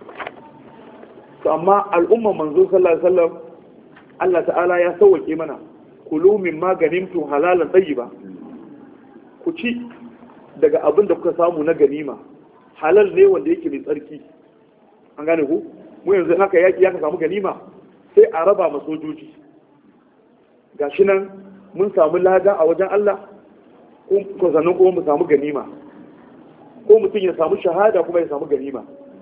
To amma al'umman manzo sallallahu alaihi wasallam Allah ta'ala ya sauwake mana, kulu mimma ganimtum halalan tayyiba, ku ci daga abin da kuka samu na ganima, halal ne wanda yake mai tsarki. An gane ku, mu yanzu haka yaki ya samu ganima sai a raba ma sojoji, gashi nan mun samu lada a wajen Allah, ko sannan kuma mu samu ganima, ko mutum ya samu shahada kuma ya samu ganima.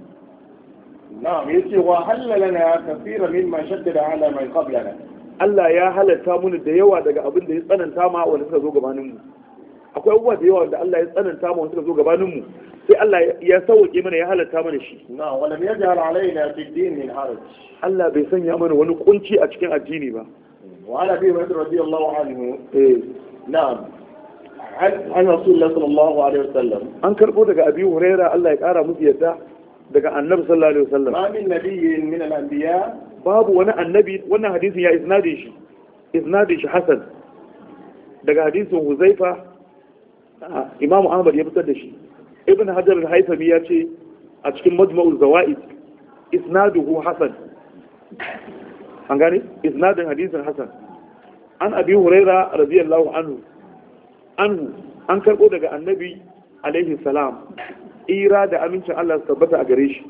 na'am, yace wa halalana kaseera mimma shaddada ala man qablana. Allah ya halatta mun da yawa daga abin da ya tsananta ma wanda suka zo gabanin mu. Akwai abubuwa da yawa da Allah ya tsananta ma wanda suka zo gabanin mu, sai Allah ya sauke mana, ya halatta mana shi. na'am, wa lam yaj'al alaina fi din min haraj. Allah bai sanya mana wani kunci a cikin addini ba. wa ala bi radiyallahu anhu na'am an rasulullah sallallahu alaihi wasallam, an karbo daga Abi Huraira, Allah ya kara musu yadda, daga Annabi sallallahu alaihi wasallam, ma min nabiyyin min al-anbiya, babu wani annabi, wannan hadisin ya isnadin shi hasan, daga hadisin Huzaifa, Imam Ahmad ya fitar da shi. Ibn Hajar al-Haythami ya ce a cikin Majma'ul Zawaid isnaduhu hasan. An gane isnadin hadisin hasan. An Abi Huraira radiyallahu anhu an karbo daga Annabi alaihi salam, ira da amincin Allah su tabbata a gare shi.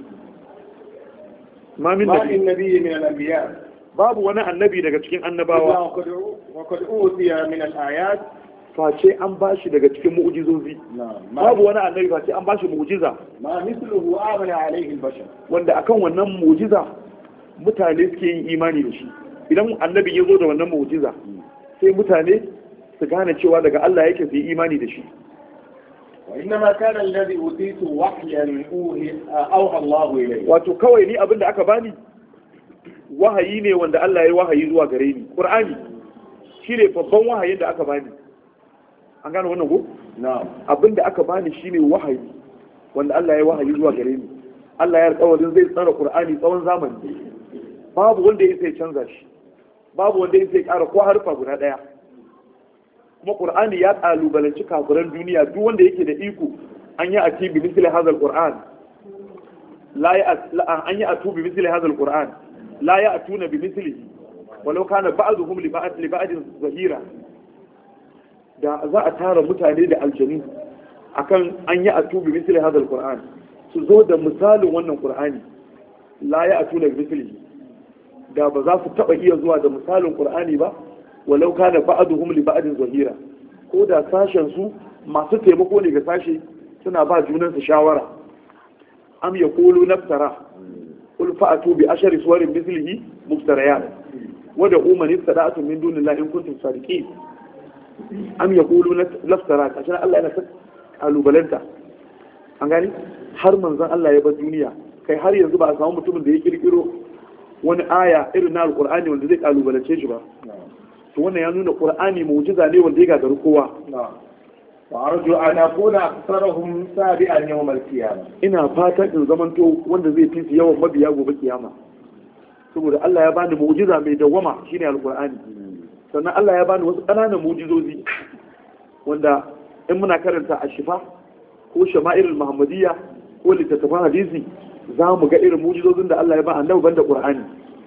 ma min nabiyyin min al-anbiya, babu wani annabi daga cikin annabawa wa qad utiya min al-ayat, face an bashi daga cikin mu'jizozi. Babu wani annabi face an bashi mu'jiza, ma mithluhu amana alayhi al-bashar, wanda akan wannan mu'jiza mutane suke yin imani da shi. Idan annabi ya zo da wannan mu'jiza, sai mutane su gane cewa daga Allah yake, su yi imani da shi. wa inna ma kana alladhi utitu wahyan awha Allah ilayhi, wato kawai ni abinda aka bani wahayi ne wanda Allah ya yi wahayi zuwa gare ni. Qur'ani shine babban wahayin da aka bani. An gane wannan ko? na'am, abinda aka bani shine wahayi wanda Allah ya yi wahayi zuwa gare ni. Allah ya alƙawarin zai tsara Qur'ani tsawon zamani, babu wanda ya sai canza shi, babu wanda ya sai ƙara ko harfa guda ɗaya. Kuma Qur'ani ya kalubalanci kafiran duniya, duk wanda yake da iko an yi ati bi misli hadha al-Qur'an an yi atu bi misli hadha al-Qur'an la ya'tuna bi mislihi walau kana ba'dhum li ba'din zahira. Da za a tara mutane da aljanu akan an yi atu bi misli hadha al-Qur'an, su zo da misalin wannan Qur'ani, la ya'tuna bi mislihi, da ba za su taba iya zuwa da misalin Qur'ani ba, walau kana ba'duhum li ba'din zahira, ko da sashen su masu taimako ne ga sashe, suna ba junan su shawara. Am yaqulu naftara qul fa'atu bi ashri suwarin mithlihi muftariyat wa da'u man istada'tum min dunillahi in kuntum sadiqin. Am yaqulu naftara, kashin Allah yana kalubalanta. An gani har manzon Allah ya bar duniya, kai har yanzu ba a samu mutumin da ya kirkiro wani aya irin na alqur'ani wanda zai kalubalance shi ba. To wannan ya nuna Qur'ani mu'jiza ne wanda ya gagaru kowa. wa arju an akuna aktharuhum sabi'an yawm al-qiyamah, ina fatan in zamanto wanda zai fi yawan mabiya gobe kiyama, saboda Allah ya bani mu'jiza mai dawama shine alqur'ani. Sannan Allah ya bani wasu ƙananan mu'jizozi wanda in muna karanta a shifa ko shama'irul muhammadiyya ko littattafan hadisi za mu ga irin mu'jizozin da Allah ya ba annabi banda Qur'ani.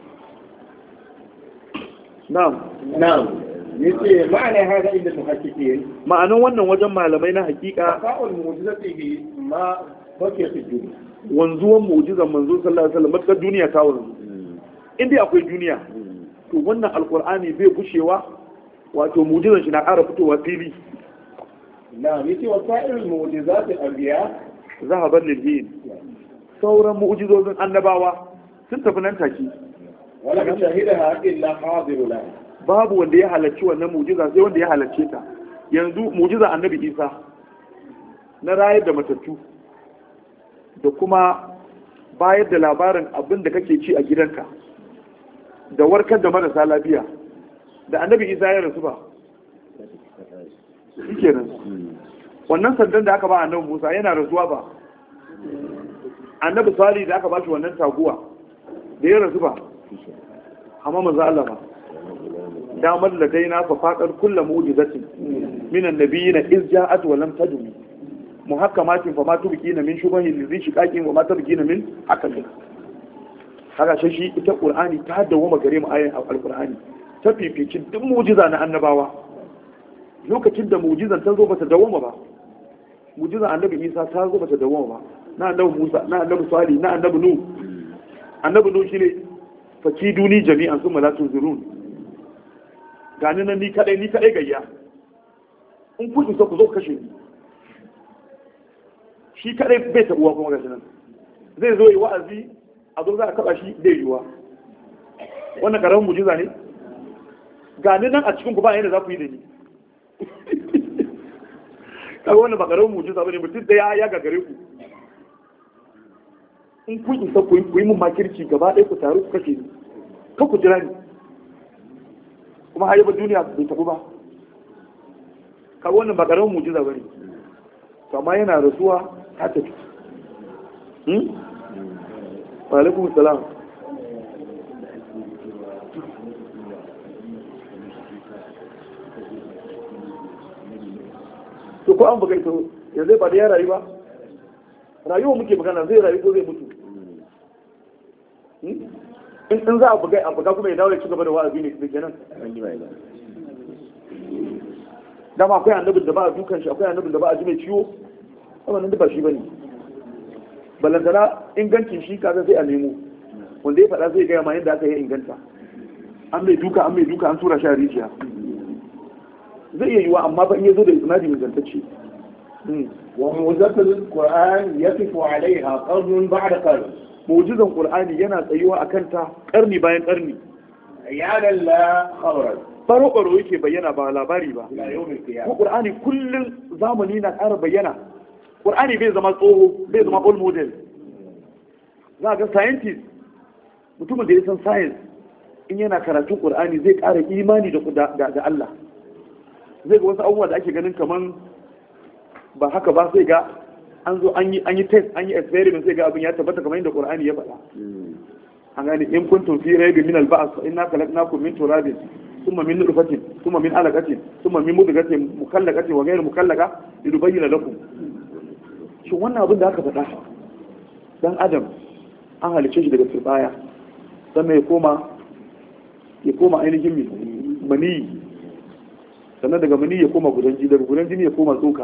Na'am yace ma'ana hada inda muhaqqiqin, ma'anan wannan wajen malamai na hakika, fa'ul mu'jizatihi ma baqiya fi dunya, wanzuwan mu'jizan manzo sallallahu alaihi wasallam matakar duniya ta wanzu. In dai akwai duniya, to wannan alqur'ani bai gushewa, wato mu'jizan shi na ƙara fitowa fili. na'am, yace wa sa'irul mu'jizat al-anbiya zahaban lil sauran mu'jizozin annabawa sun tafi nan take, wala shahidaha illa hadirun lahu, babu wanda ya halarci wannan mu'jiza sai wanda ya halarce ta. Yanzu mu'jiza annabi Isa na rayar da matattu da kuma bayar da labarin abin da kake ci a gidanka da warkar da marasa lafiya, da annabi Isa ya rasu ba shikenan. Wannan sandan da aka ba annabi Musa yana rasuwa ba, annabi Salih da aka ba shi wannan taguwa da ya rasu ba amma manzo Allah ba damar da dai na fa faqar kullu mu'jizatin min annabiyina iz ja'at wa lam tajmi muhakkamatin fa ma tubqina min shubahin lizi shiqaqin wa ma tubqina min akamin kaga shi ita Qur'ani ta dawo magare mu ayin alqur'ani ta fifici duk mu'jiza na annabawa lokacin da mu'jizan ta zo bata dawo ba mu'jiza annabi Isa ta zo bata dawo ba na annabi Musa na annabi Salih na annabi Nuh shine fakiduni jami'an summa la tunzirun gani nan ni kadai gayya in kun isa ku zo kashe ni shi kadai bai tabuwa kuma gashi nan zai zo yi wa'azi a zo za a kaba shi zai yiwa wannan karamin mujiza ne gani nan a cikin ku ba yadda za ku yi da ni kaga wannan ba karamin mujiza bane mutum da ya gagare ku in kun isa ku yi mun makirci gaba ɗaya ku taru ku kashe ni kan ku jira ni kuma har yaba duniya bai tafi ba kaga wannan ba karamin mujiza bane to amma yana rasuwa ta tafi wa alaikum salam to ko an buga ito yanzu ba da ya rayu ba rayuwa muke magana zai rayu ko zai mutu in za a buga kuma ya dawo ya ci gaba da wa'azi ne da kenan dama akwai annabin da ba a dukan shi akwai annabin da ba a ji mai ciwo wannan ba shi bane balantana ingancin shi kaga sai a nemo wanda ya faɗa zai gaya ma yadda aka yi inganta an mai duka an tura shi a rijiya zai iya yiwa amma fa in ya zo da isnadi ingantacce wa mu'jizatul qur'an yaqifu 'alayha qarnun ba'da qarn mu'jizan qur'ani yana tsayuwa akan ta karni bayan karni ya la khabara baro yake bayyana ba labari ba ko qur'ani kullun zamani na ƙara bayyana qur'ani bai zama tsoho bai zama old model za ga scientist mutumin da ya san science in yana karatun qur'ani zai ƙara imani da Allah zai ga wasu abubuwa da ake ganin kaman ba haka ba sai ga an zo an yi test an yi experiment sai ga abin ya tabbata kamar yadda qur'ani ya faɗa an gane in kuntum fi raybin min al-ba'th fa inna khalaqnakum min turabin thumma min nutfatin thumma min alaqatin thumma min mudghatin mukallaqatin wa ghayr mukallaqa linubayyana lakum shi wannan abin da aka faɗa dan adam an halice shi daga turbaya sannan ya koma ainihin mani sannan daga mani ya koma gudan jini daga gudan jini ya koma tsoka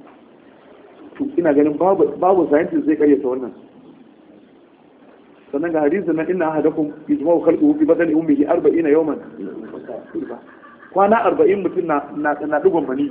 to ina ganin babu scientist zai karyata wannan sannan ga hadisin nan inna ahadakum yajma'u khalquhu fi batni ummihi 40 yawman kwana 40 mutum na digon mani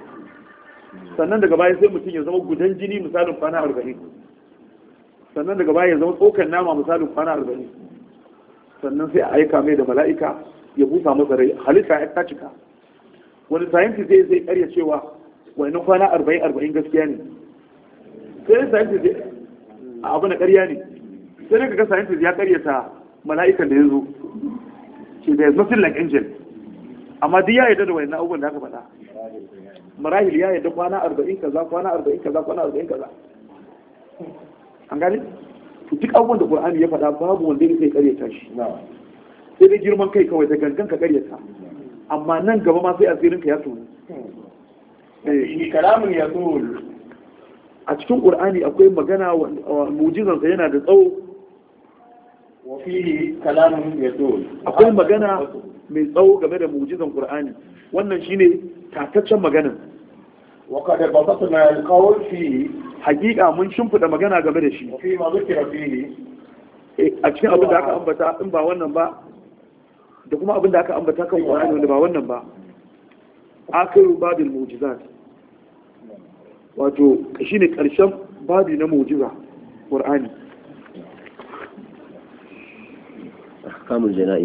sannan daga baya sai mutum ya zama gudan jini misalin kwana 40 sannan daga baya ya zama tsokan nama misalin kwana 40 sannan sai a aika mai da mala'ika ya busa masa rai halitta ya ta cika wani scientist zai karya cewa wani kwana 40 gaskiya ne sai scientist a abu na karya ne sai daga ga scientist ya karyata mala'ikan da ya zo ce da ya zo like angel amma duk ya yarda da wani abubuwan da aka faɗa marahil ya yarda kwana 40 kaza kwana 40 kaza kwana 40 kaza an gane to duk abubuwan da Qur'ani ya faɗa babu wanda yake karyata shi sai dai girman kai kawai da gangan ka karyata amma nan gaba ma sai asirinka ya tonu kalamun ya tonu a cikin ƙur'ani akwai magana mujizansa yana da tsawo wafi kalamun ya tonu akwai magana mai tsawo game da mujizan ƙur'ani wannan shine tataccen maganin وقد بسطنا القول فيه hakika mun shimfida magana game da shi وفي ما ذكر فيه a cikin abin da aka ambata in ba wannan ba da kuma abin da aka ambata kan Qur'ani wanda ba wannan ba akhiru babil mu'jizat wato shine karshen babi na mu'jiza Qur'ani ahkamul janaiz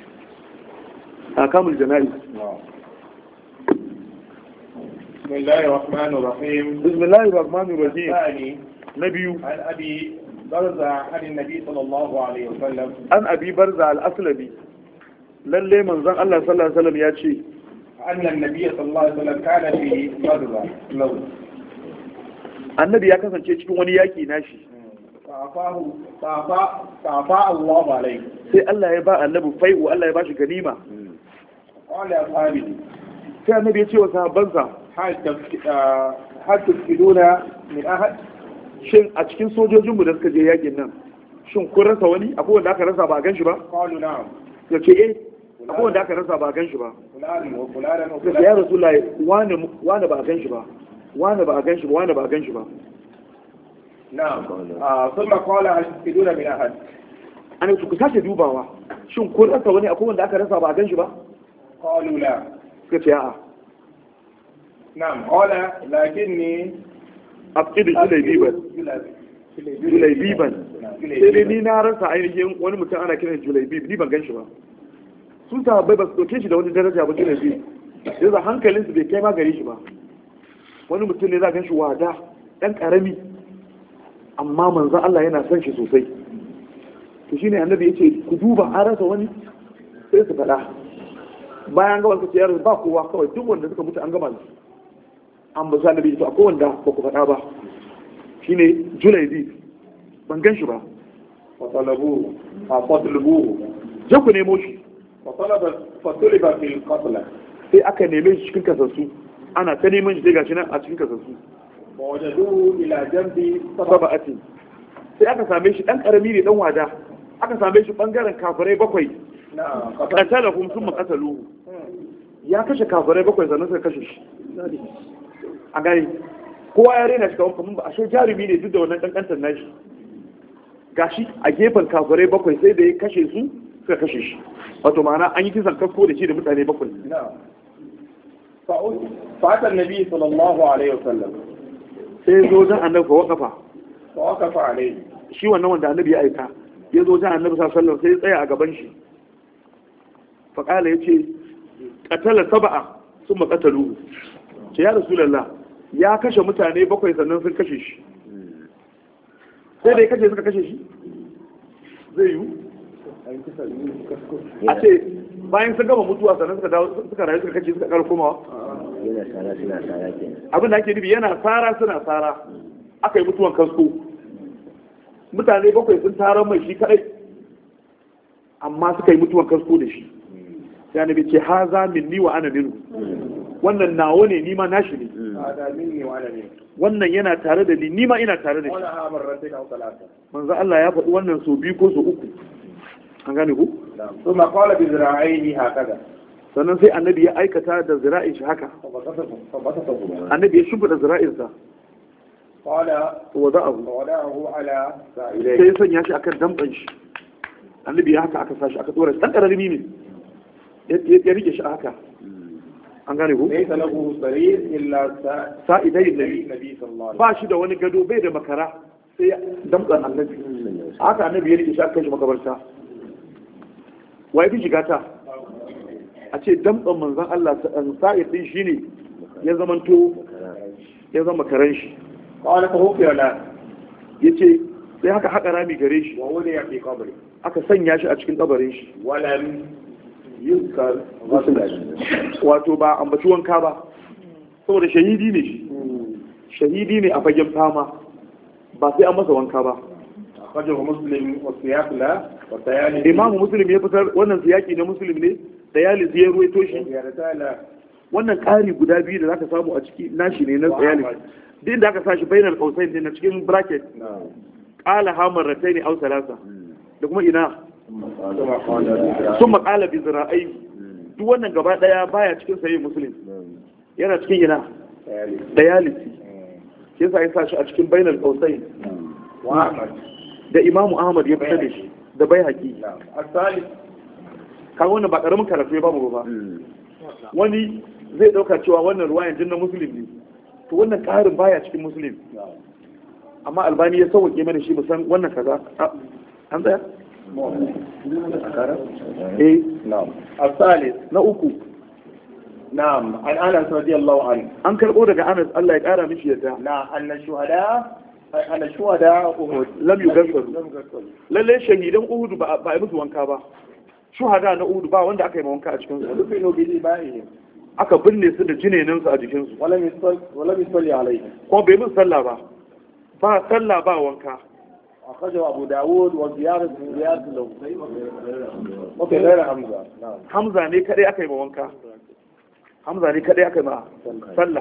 بسم الله الرحمن الرحيم بسم الله الرحمن الرحيم نبي عن أبي برزة عن النبي صلى الله عليه وسلم عن أبي برزة الأسلمي للي من ذن الله صلى الله عليه وسلم يأتي أن النبي صلى الله عليه وسلم كان في برزة لو annabi ya kasance cikin wani yaki nashi فعفى الله عليه. sai Allah ya ba annabi fai'u, Allah ya ba shi ganima. قال أصحابه. sai annabi ya ce wa sahabbansa, هل تفقدون من أحد؟ shin a cikin sojojinmu da suka je yakin nan, shin kun rasa wani? Akwai wanda aka rasa ba a gan shi ba? قالوا نعم. ya ce akwai wanda aka rasa ba a gan shi ba. فلان وفلان ya وفلان. ya rasulullahi wani ba a gan shi ba, wani ba a gan shi ba, wani ba a gan shi ba. نعم. ثم قال هل تفقدون من أحد؟ ana ku sake dubawa, shin kun rasa wani? Akwai wanda aka rasa ba a gan shi ba? قالوا لا. suka ce a'a. نعم. قال لكني afkidu julaibiban, sai dai ni na rasa ainihin wani mutum ana kiran julaibib, ni ban gan shi ba. sun sahabbai ba su ɗauke shi da wani daraja ba julaibib, yanzu hankalinsu bai kai ma gare shi ba. wani mutum ne za gan shi wada ɗan ƙarami, amma manzan Allah yana son shi sosai. to shine annabi ya ce ku duba an rasa wani, sai su faɗa. bayan gaba suka ce yaro ba kowa, kawai duk wanda suka mutu an gama su. an ba sa annabi to akwai wanda ba ku faɗa ba, shine julaibi, ban gan shi ba. فطلبوه فطلبوه. je ku nemo shi. فطلب في القتلى. sai aka neme shi cikin kasassu, ana ta neman shi gashi nan a cikin kasassu. ووجدوه إلى جنب saba'atin, sai aka same shi dan karami ne, dan wada, aka same shi bangaren kafirai 7. نعم. qatalahum thumma qataluhu, ya kashe kafirai 7 sannan suka kashe shi. a gani kowa ya rena shi kawai kamar ba, ashe jarumi ne duk da wannan kankantar nashi. gashi a gefen kafirai 7 sai da ya kashe su suka kashe shi, wato ma'ana an yi kisan kasko da shi da mutane 7. نعم. فأتى النبي صلى الله عليه وسلم. sai zo jan annabi fa waqafa, فوقف عليه. shi wannan wanda annabi ya aika ya zo jan annabi sallallahu alaihi wasallam, sai ya tsaya a gaban shi. fa kala yace qatala 7 thumma qataluhu, ce ya rasulullah ya kashe mutane 7 sannan sun kashe shi. sai da ya kashe suka kashe shi, zai yi a ce bayan sun gama mutuwa sannan suka dawo suka rayu suka kashe suka kar komawa. yana tsara suna tsara kenan. abin da ake nufi yana tsara suna tsara, aka yi mutuwan kasko, mutane 7 sun taron mai shi kadai, amma suka yi mutuwan kasko da shi. ya nabi ce haza minni wa ana minhu, wannan nawa ne, ni ma nashi ne. هذا مني وأنا منه. wannan yana tare da ni, ni ma ina tare da shi. وأنا مرتين أو 3. manzo Allah ya faɗi wannan so 2 ko so 3, an gane ku. ثم قال بذراعيه هكذا. sannan sai annabi ya aikata da zira'in shi haka, فبسطه. annabi ya shimfiɗa zira'insa, قال wada'ahu, ووضعه على sai سائليه. ya sanya shi akan damban shi. annabi ya haka aka sashi aka tsora shi, dan karami ne ya rike shi a haka, an gane ku. ليس له سرير إلا sa'idai nabi, النبي صلى الله عليه وسلم. ba shi da wani gado, bai da makara, sai damban annabi. haka annabi ya rike shi aka kai shi makabarta. wa ya fi shiga ta a ce damban manzan Allah sa'id din shi ne ya zama karen shi. قال فهو لا. ya ce sai haka haka rami gare shi, وولي في قبره. aka sanya shi a cikin kabarin shi. ولم يذكر غسلا. wato ba ambaci wanka ba, saboda shahidi ne shi, shahidi ne a fagen fama, ba sai an masa wanka ba. أخرجه مسلم والسياق له والتيالي. imamu muslim ya fitar, wannan siyaki na muslim ne, da ya lizi ya ruwaito shi. ورسالة. wannan ƙari guda biyu da zaka samu a ciki nashi ne na tsayali, din da aka sa shi bainar qausain din na cikin bracket, نعم. qala ha marratayn aw thalatha, da kuma ina ثم قال summa qala bi zira'ai. duk wannan gaba daya baya cikin sahih muslim, yana cikin ina التيالي. dayalisi, yasa ya sa shi a cikin bainar qausain. وأحمد. da imamu ahmad ya fitar da shi da baihaqi. نعم. الثالث. kaga wannan ba karamin karatu ya bamu ba. wani zai dauka cewa wannan ruwayan din na muslim ne, to wannan karin baya cikin muslim, نعم. amma albani ya sauke mana shi musan wannan kaza. an tsaya نعم. الثالث. na uku, نعم. عن أنس رضي الله عنه. an karbo daga Anas Allah ya kara mishi yadda, نعم. أن الشهداء lam yugassaru, لم يغسلوا. lalle shahidan Uhud ba a yi musu wanka ba. shuhada na Uhud ba wanda aka yi ma wanka a cikin su, ودفنوا بدمائهم aka binne su da jinenan su a jikin su, ولم يصلي عليهم. kuma bai musu sallah ba, ba sallah ba wanka. أخرجه أبو داود وزيادة له وفي غير حمزة. نعم. Hamza ne kadai aka yi ma wanka. Hamza ne kadai aka yi ma sallah.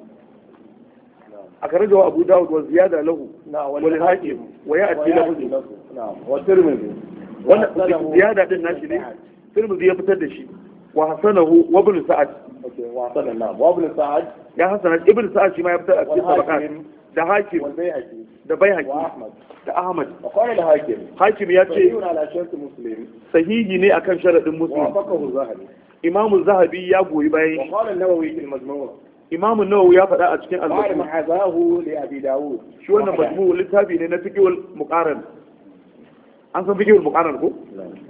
أخرجه أبو داود وزيادة له وللحاكم ويأتي له. نعم. والترمذي. زيادة للناس دي الترمذي يفتر شيء وحسنه وابن سعد. وحسن نعم. وابن سعد. يا حسن ابن سعد شيء ما يفتر في طبقات. ده حاكم. والبيهقي. ده بيهقي. وأحمد. ده أحمد. وقال الحاكم. حاكم يأتي. صحيح على شرط مسلم. صحيح ne akan sharadin Muslim. وافقه الذهبي. Imam Zahabi ya goyi bayan shi. وقال النووي في المجموع. Imam Nawawi ya faɗa a cikin قال al-Majmu'. محاذاه لأبي داود. Shi wannan majmu' littafi ne na fiqhul muqaran. An san fiqhul muqaran ko?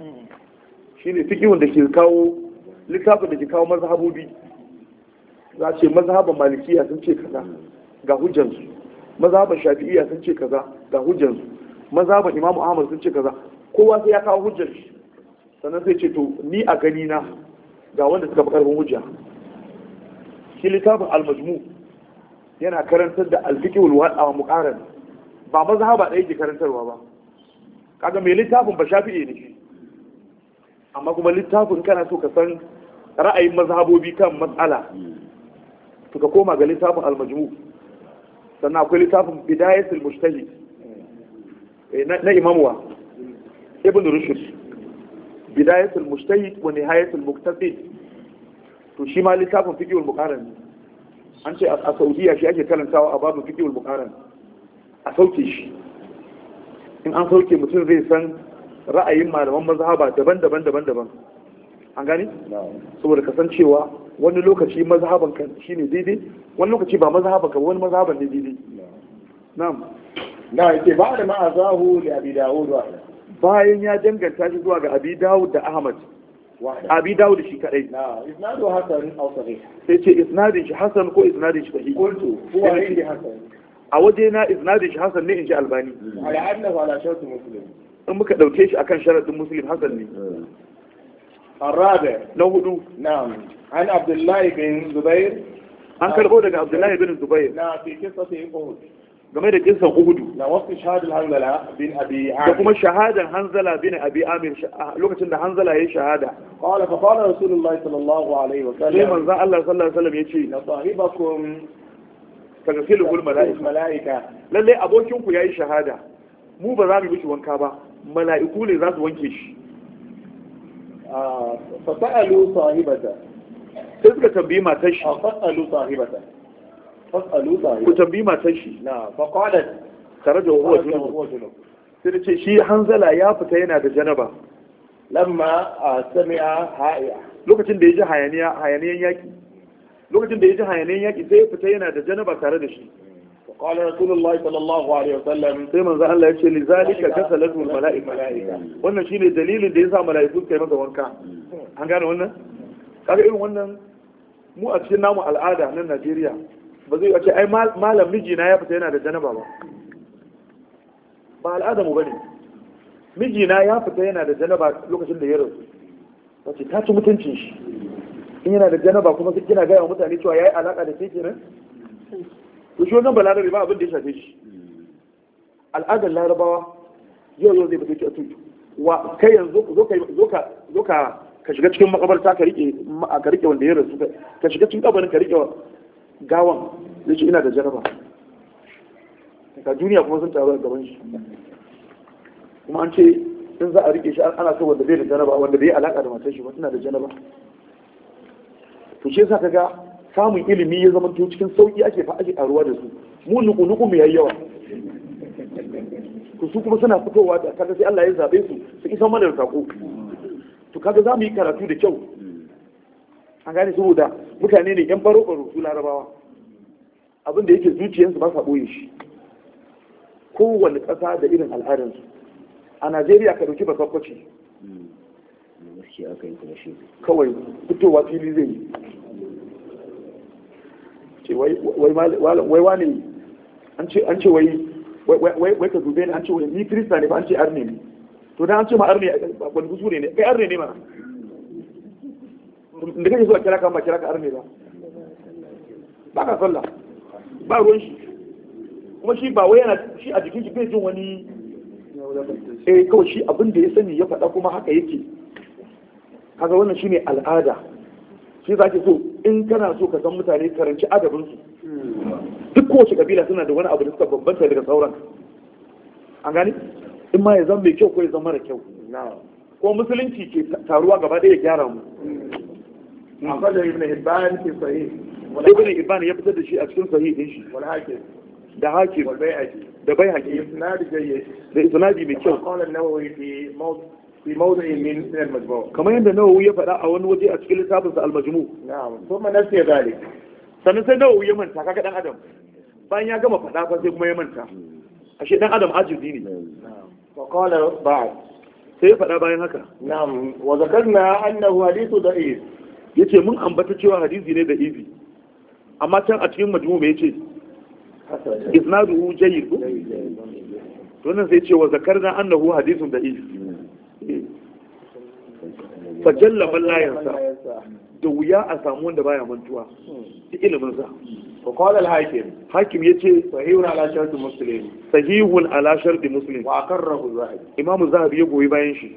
Shine fiqhun da ke kawo littafin da ke kawo mazhabobi. Za ce mazhaban Malikiya sun ce kaza ga hujjansu. Mazhaban Shafi'iyya sun ce kaza ga hujjansu. Mazhaban Imam Ahmad sun ce kaza. Kowa sai ya kawo hujjar shi. Sannan sai ce to ni a gani na ga wanda suka fi karfin hujja. Shi littafin al-majmu yana karantar da al-fiqhul muqaran ba mazhaba ɗaya ke karantarwa ba. Kaga mai littafin ba Shafi'i ne shi. Amma kuma littafin kana so ka san ra'ayin mazhabobi kan matsala to ka koma ga littafin al-majmu. Sannan akwai littafin bidayatul mujtahid na imamuwa ibn rushd. bidayatul mujtahid wa nihayatul muqtasid. To shi ma littafin fiqhul muqaran an ce a Saudiya shi ake karantawa a babu fiqhul muqaran a sauke shi. In an sauke mutum zai san ra'ayin malaman mazhaba daban-daban an gani? Saboda kasancewa wani lokaci mazhaban kan shine daidai wani lokaci ba mazhaban kan wani mazhaban ne daidai. Na'am. Na yake ba da ma'azahu li Abi Dawud wahda. Bayan ya danganta shi zuwa ga Abi Dawud da Ahmad. Abi Dawud shi kadai. Na isnadu hasan aw sahih. Sai ce isnadin shi hasan ko isnadin shi sahih. Qultu huwa indi hasan. A waje na isnadin shi hasan ne in ji Albani. Ala annahu ala shart Muslim. In muka dauke shi akan sharadin Muslim hasan ne. الرابع. نهدو. نعم. عن عبد الله بن زبير. an karbo daga Abdullahi bin Zubair na fi qissati Uhud. game da kissan Uhud na wasu shahadul Hanzala bin Abi Amir. da kuma shahadan Hanzala bin Abi Amir lokacin da Hanzala ya shahada. Qala fa qala Rasulullah sallallahu alaihi wa sallam. Sai manzo Allah sallallahu alaihi wa sallam yace na sahibakum tagasilul malaika. Lalle abokin ku yayi shahada. Mu ba za mu mishi wanka ba. Mala'iku ne za su wanke shi. fa sa'alu sahibata. Sai suka tambayi matar shi. Fasalu sahibata. Fasalu Ku sahibata. tambayi matar shi. Na fa qalat Tare da huwa junub. Sai da ce shi Hanzala ya fita yana da janaba. lamma sami'a ha'iya. Lokacin da ya ji hayaniyan yaki. Lokacin da ya ji hayaniyan yaki sai ya fita yana da janaba tare da shi. قال رسول الله صلى الله عليه وسلم sai manzo Allah ya ce li zalika kasalatu malaika wannan shine dalilin da yasa malaiku suka yi masa wanka an gane wannan kaga irin wannan mu a cikin namu al'ada nan Najeriya ba zai ce ai malam miji na ya fita yana da janaba ba al'ada mu bane miji na ya fita yana da janaba lokacin da ya rasu wace ta ci mutuncin shi in yana da janaba kuma sai kina ga mutane cewa yayi alaka da ke kenan to shi wannan balarabe ba abin da ya shafe shi al'adar larabawa yau zai fito a tutu wa kai yanzu zo ka shiga cikin makabarta ka rike wanda ya rasu ka shiga cikin kabarin ka rike gawan zai ce ina da jaraba ka duniya kuma sun taru a gaban shi kuma an ce in za a rike shi ana so wanda bai da jaraba wanda bai alaka da matar shi ba suna da jaraba to shi yasa kaga samun ilimi ya zama to cikin sauki ake karuwa da su mu nuku mu yayi yawa to su kuma suna fitowa da kaga sai Allah ya zabe su su isa mana da sako to kaga zamu yi karatu da kyau an gane saboda mutane ne yan baro su larabawa abin da yake zuciyarsu ba sa boye shi kowane ƙasa da irin al'adarsu a Najeriya ka dauki basakwaci kawai fitowa fili zai yi wai wani an ce wai ka dube ni an ce wai ni kirista ne ba an ce arne ne to dan an ce ma arne wani kusure ne kai arne ne ma da kake so a kira ka ba kira ka arne ba ka sallah ba ruwan shi kuma shi ba wai yana shi a jikin shi bai jin kawai shi abin da ya sani ya faɗa kuma haka yake. Kaga wannan shine al'ada. Shi za ki so in kana so ka san mutane karanci adabinsu. Duk kowace kabila suna da wani abu da suka bambanta daga sauran. An gani? In ma ya zama mai kyau ko ya zama mara kyau. Ko musulunci ke taruwa gaba ɗaya ya gyara mu. أخرج ابن حبان في صحيح ابن حبان ya fitar da shi a cikin sahih din shi والحاكم da hakim والبيهقي da baihaqi بإسناد جيد da isnadi mai kyau. قال النووي في موضع من المجموع. kamar yadda Nawawi ya faɗa a wani waje a cikin littafin sa al-Majmu'. نعم ثم نسي ذلك. sannan sai Nawawi ya manta, kaga dan adam bayan ya gama faɗa fa sai kuma ya manta, ashe dan adam ajizi ne. وقال بعد sai ya faɗa bayan haka, نعم وذكرنا أنه حديث ضعيف. yace mun ambata cewa hadisi ne da izi, amma can a cikin Majmu' me yace isnaduhu jayyid. to nan sai ce wa zakarna annahu hadithun da'if. fa jalla man la yansa, da wuya a samu wanda baya mantuwa duk ilimin sa. وقال الحاكم hakim yace صحيح على شرط مسلم sahihun ala sharti muslim. وأقره الذهبي. imamu zahabi ya goyi bayan shi.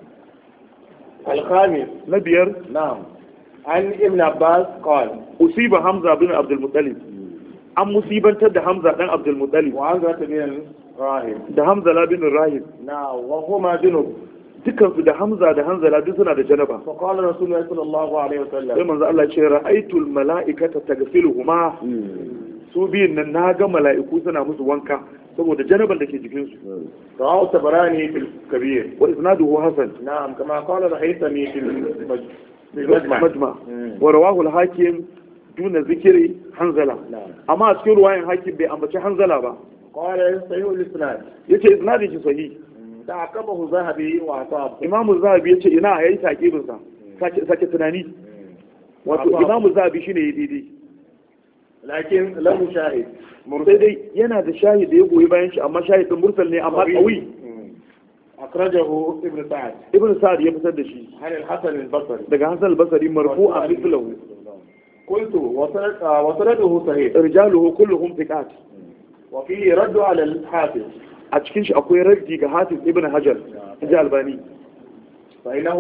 الخامس na biyar نعم عن ابن عباس قال usiba hamza bin abdul muttalib, an musibantar da hamza dan abdul muttalib وعنزة بن راهب da hamza bin rahib, نعم وهما جنوب. dukansu da hamza da hanzala duk suna da janaba. فقال رسول الله صلى الله عليه sai وسلم manzo Allah ce ra'aytul mala'ikata taghsiluhuma, su biyun nan na ga mala'iku suna musu wanka saboda janaban da ke jikin su. رواه الطبراني في الكبير. wa isnaduhu hasan. نعم كما قال الهيثمي في المجمع. majma wa rawahu al-hakim duna zikri hanzala. نعم amma a cikin ruwayan hakim bai ambaci hanzala ba, قال صحيح الإسناد. yace isnadin shi sahih. تعقبه ذهبي وعطاب. imamu zahabi yace ina yayi takibin sa, sake tunani. wato imamu zahabi shine ya daidai, لكن له شاهد sai مرسل. dai yana da shahid da ya goyi bayan shi, amma shahidin mursal ne amma qawi. أخرجه ابن سعد ibn sa'd ya fitar da shi عن الحسن البصري. daga hasan al-basri marfu'an mithluhu. قلت وسنده صحيح. rijaluhu kulluhum thiqat. وفيه رد على الحافظ. a cikin shi akwai raddi ga hafiz ibn hajar inji albani. فإنه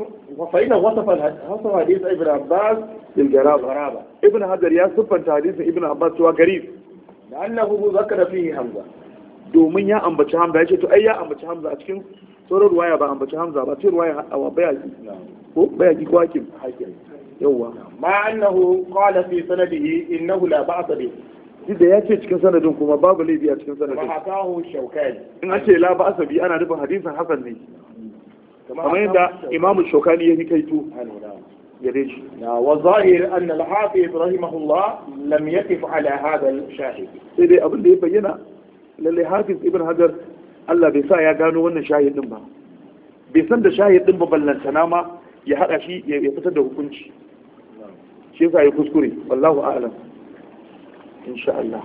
وصف حديث ابن عباس bil garaba, بالغرابة ibn hajar ya siffanta hadisin ibn abbas cewa garib, لأنه ذكر فيه حمزة. domin ya ambaci hamza. ya ce to ai ya ambaci hamza a cikin sauran ruwaya ba ambaci hamza ba, sai ruwaya a bayaki ko bayaki ko hakim حكم. yawa. مع أنه قال في سنده إنه لا بأس به duk da ya ce cikin sanadin kuma babu laifi a cikin sanadin. وحكاه الشوكاني. in an ce la ba asabi ana nufin hadisin hasan ne, kamar yadda imamu shokani ya hikaito gare shi. والظاهر أن الحافظ رحمه الله لم يقف على هذا الشاهد. sai dai abin da ya bayyana lalle hafiz ibn hajar Allah bai sa ya gano wannan shahidin ba, bai san da shahidin ba, ballantana ma ya hada shi ya fitar da hukunci, shi yasa ya kuskure. wallahu a'lam. insha Allah.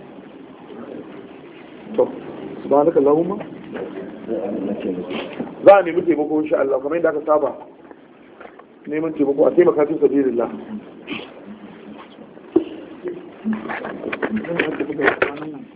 to subhanaka allahumma, za a nemi taimako insha Allah kamar yadda aka saba neman taimako a taimaka fi sabilillah.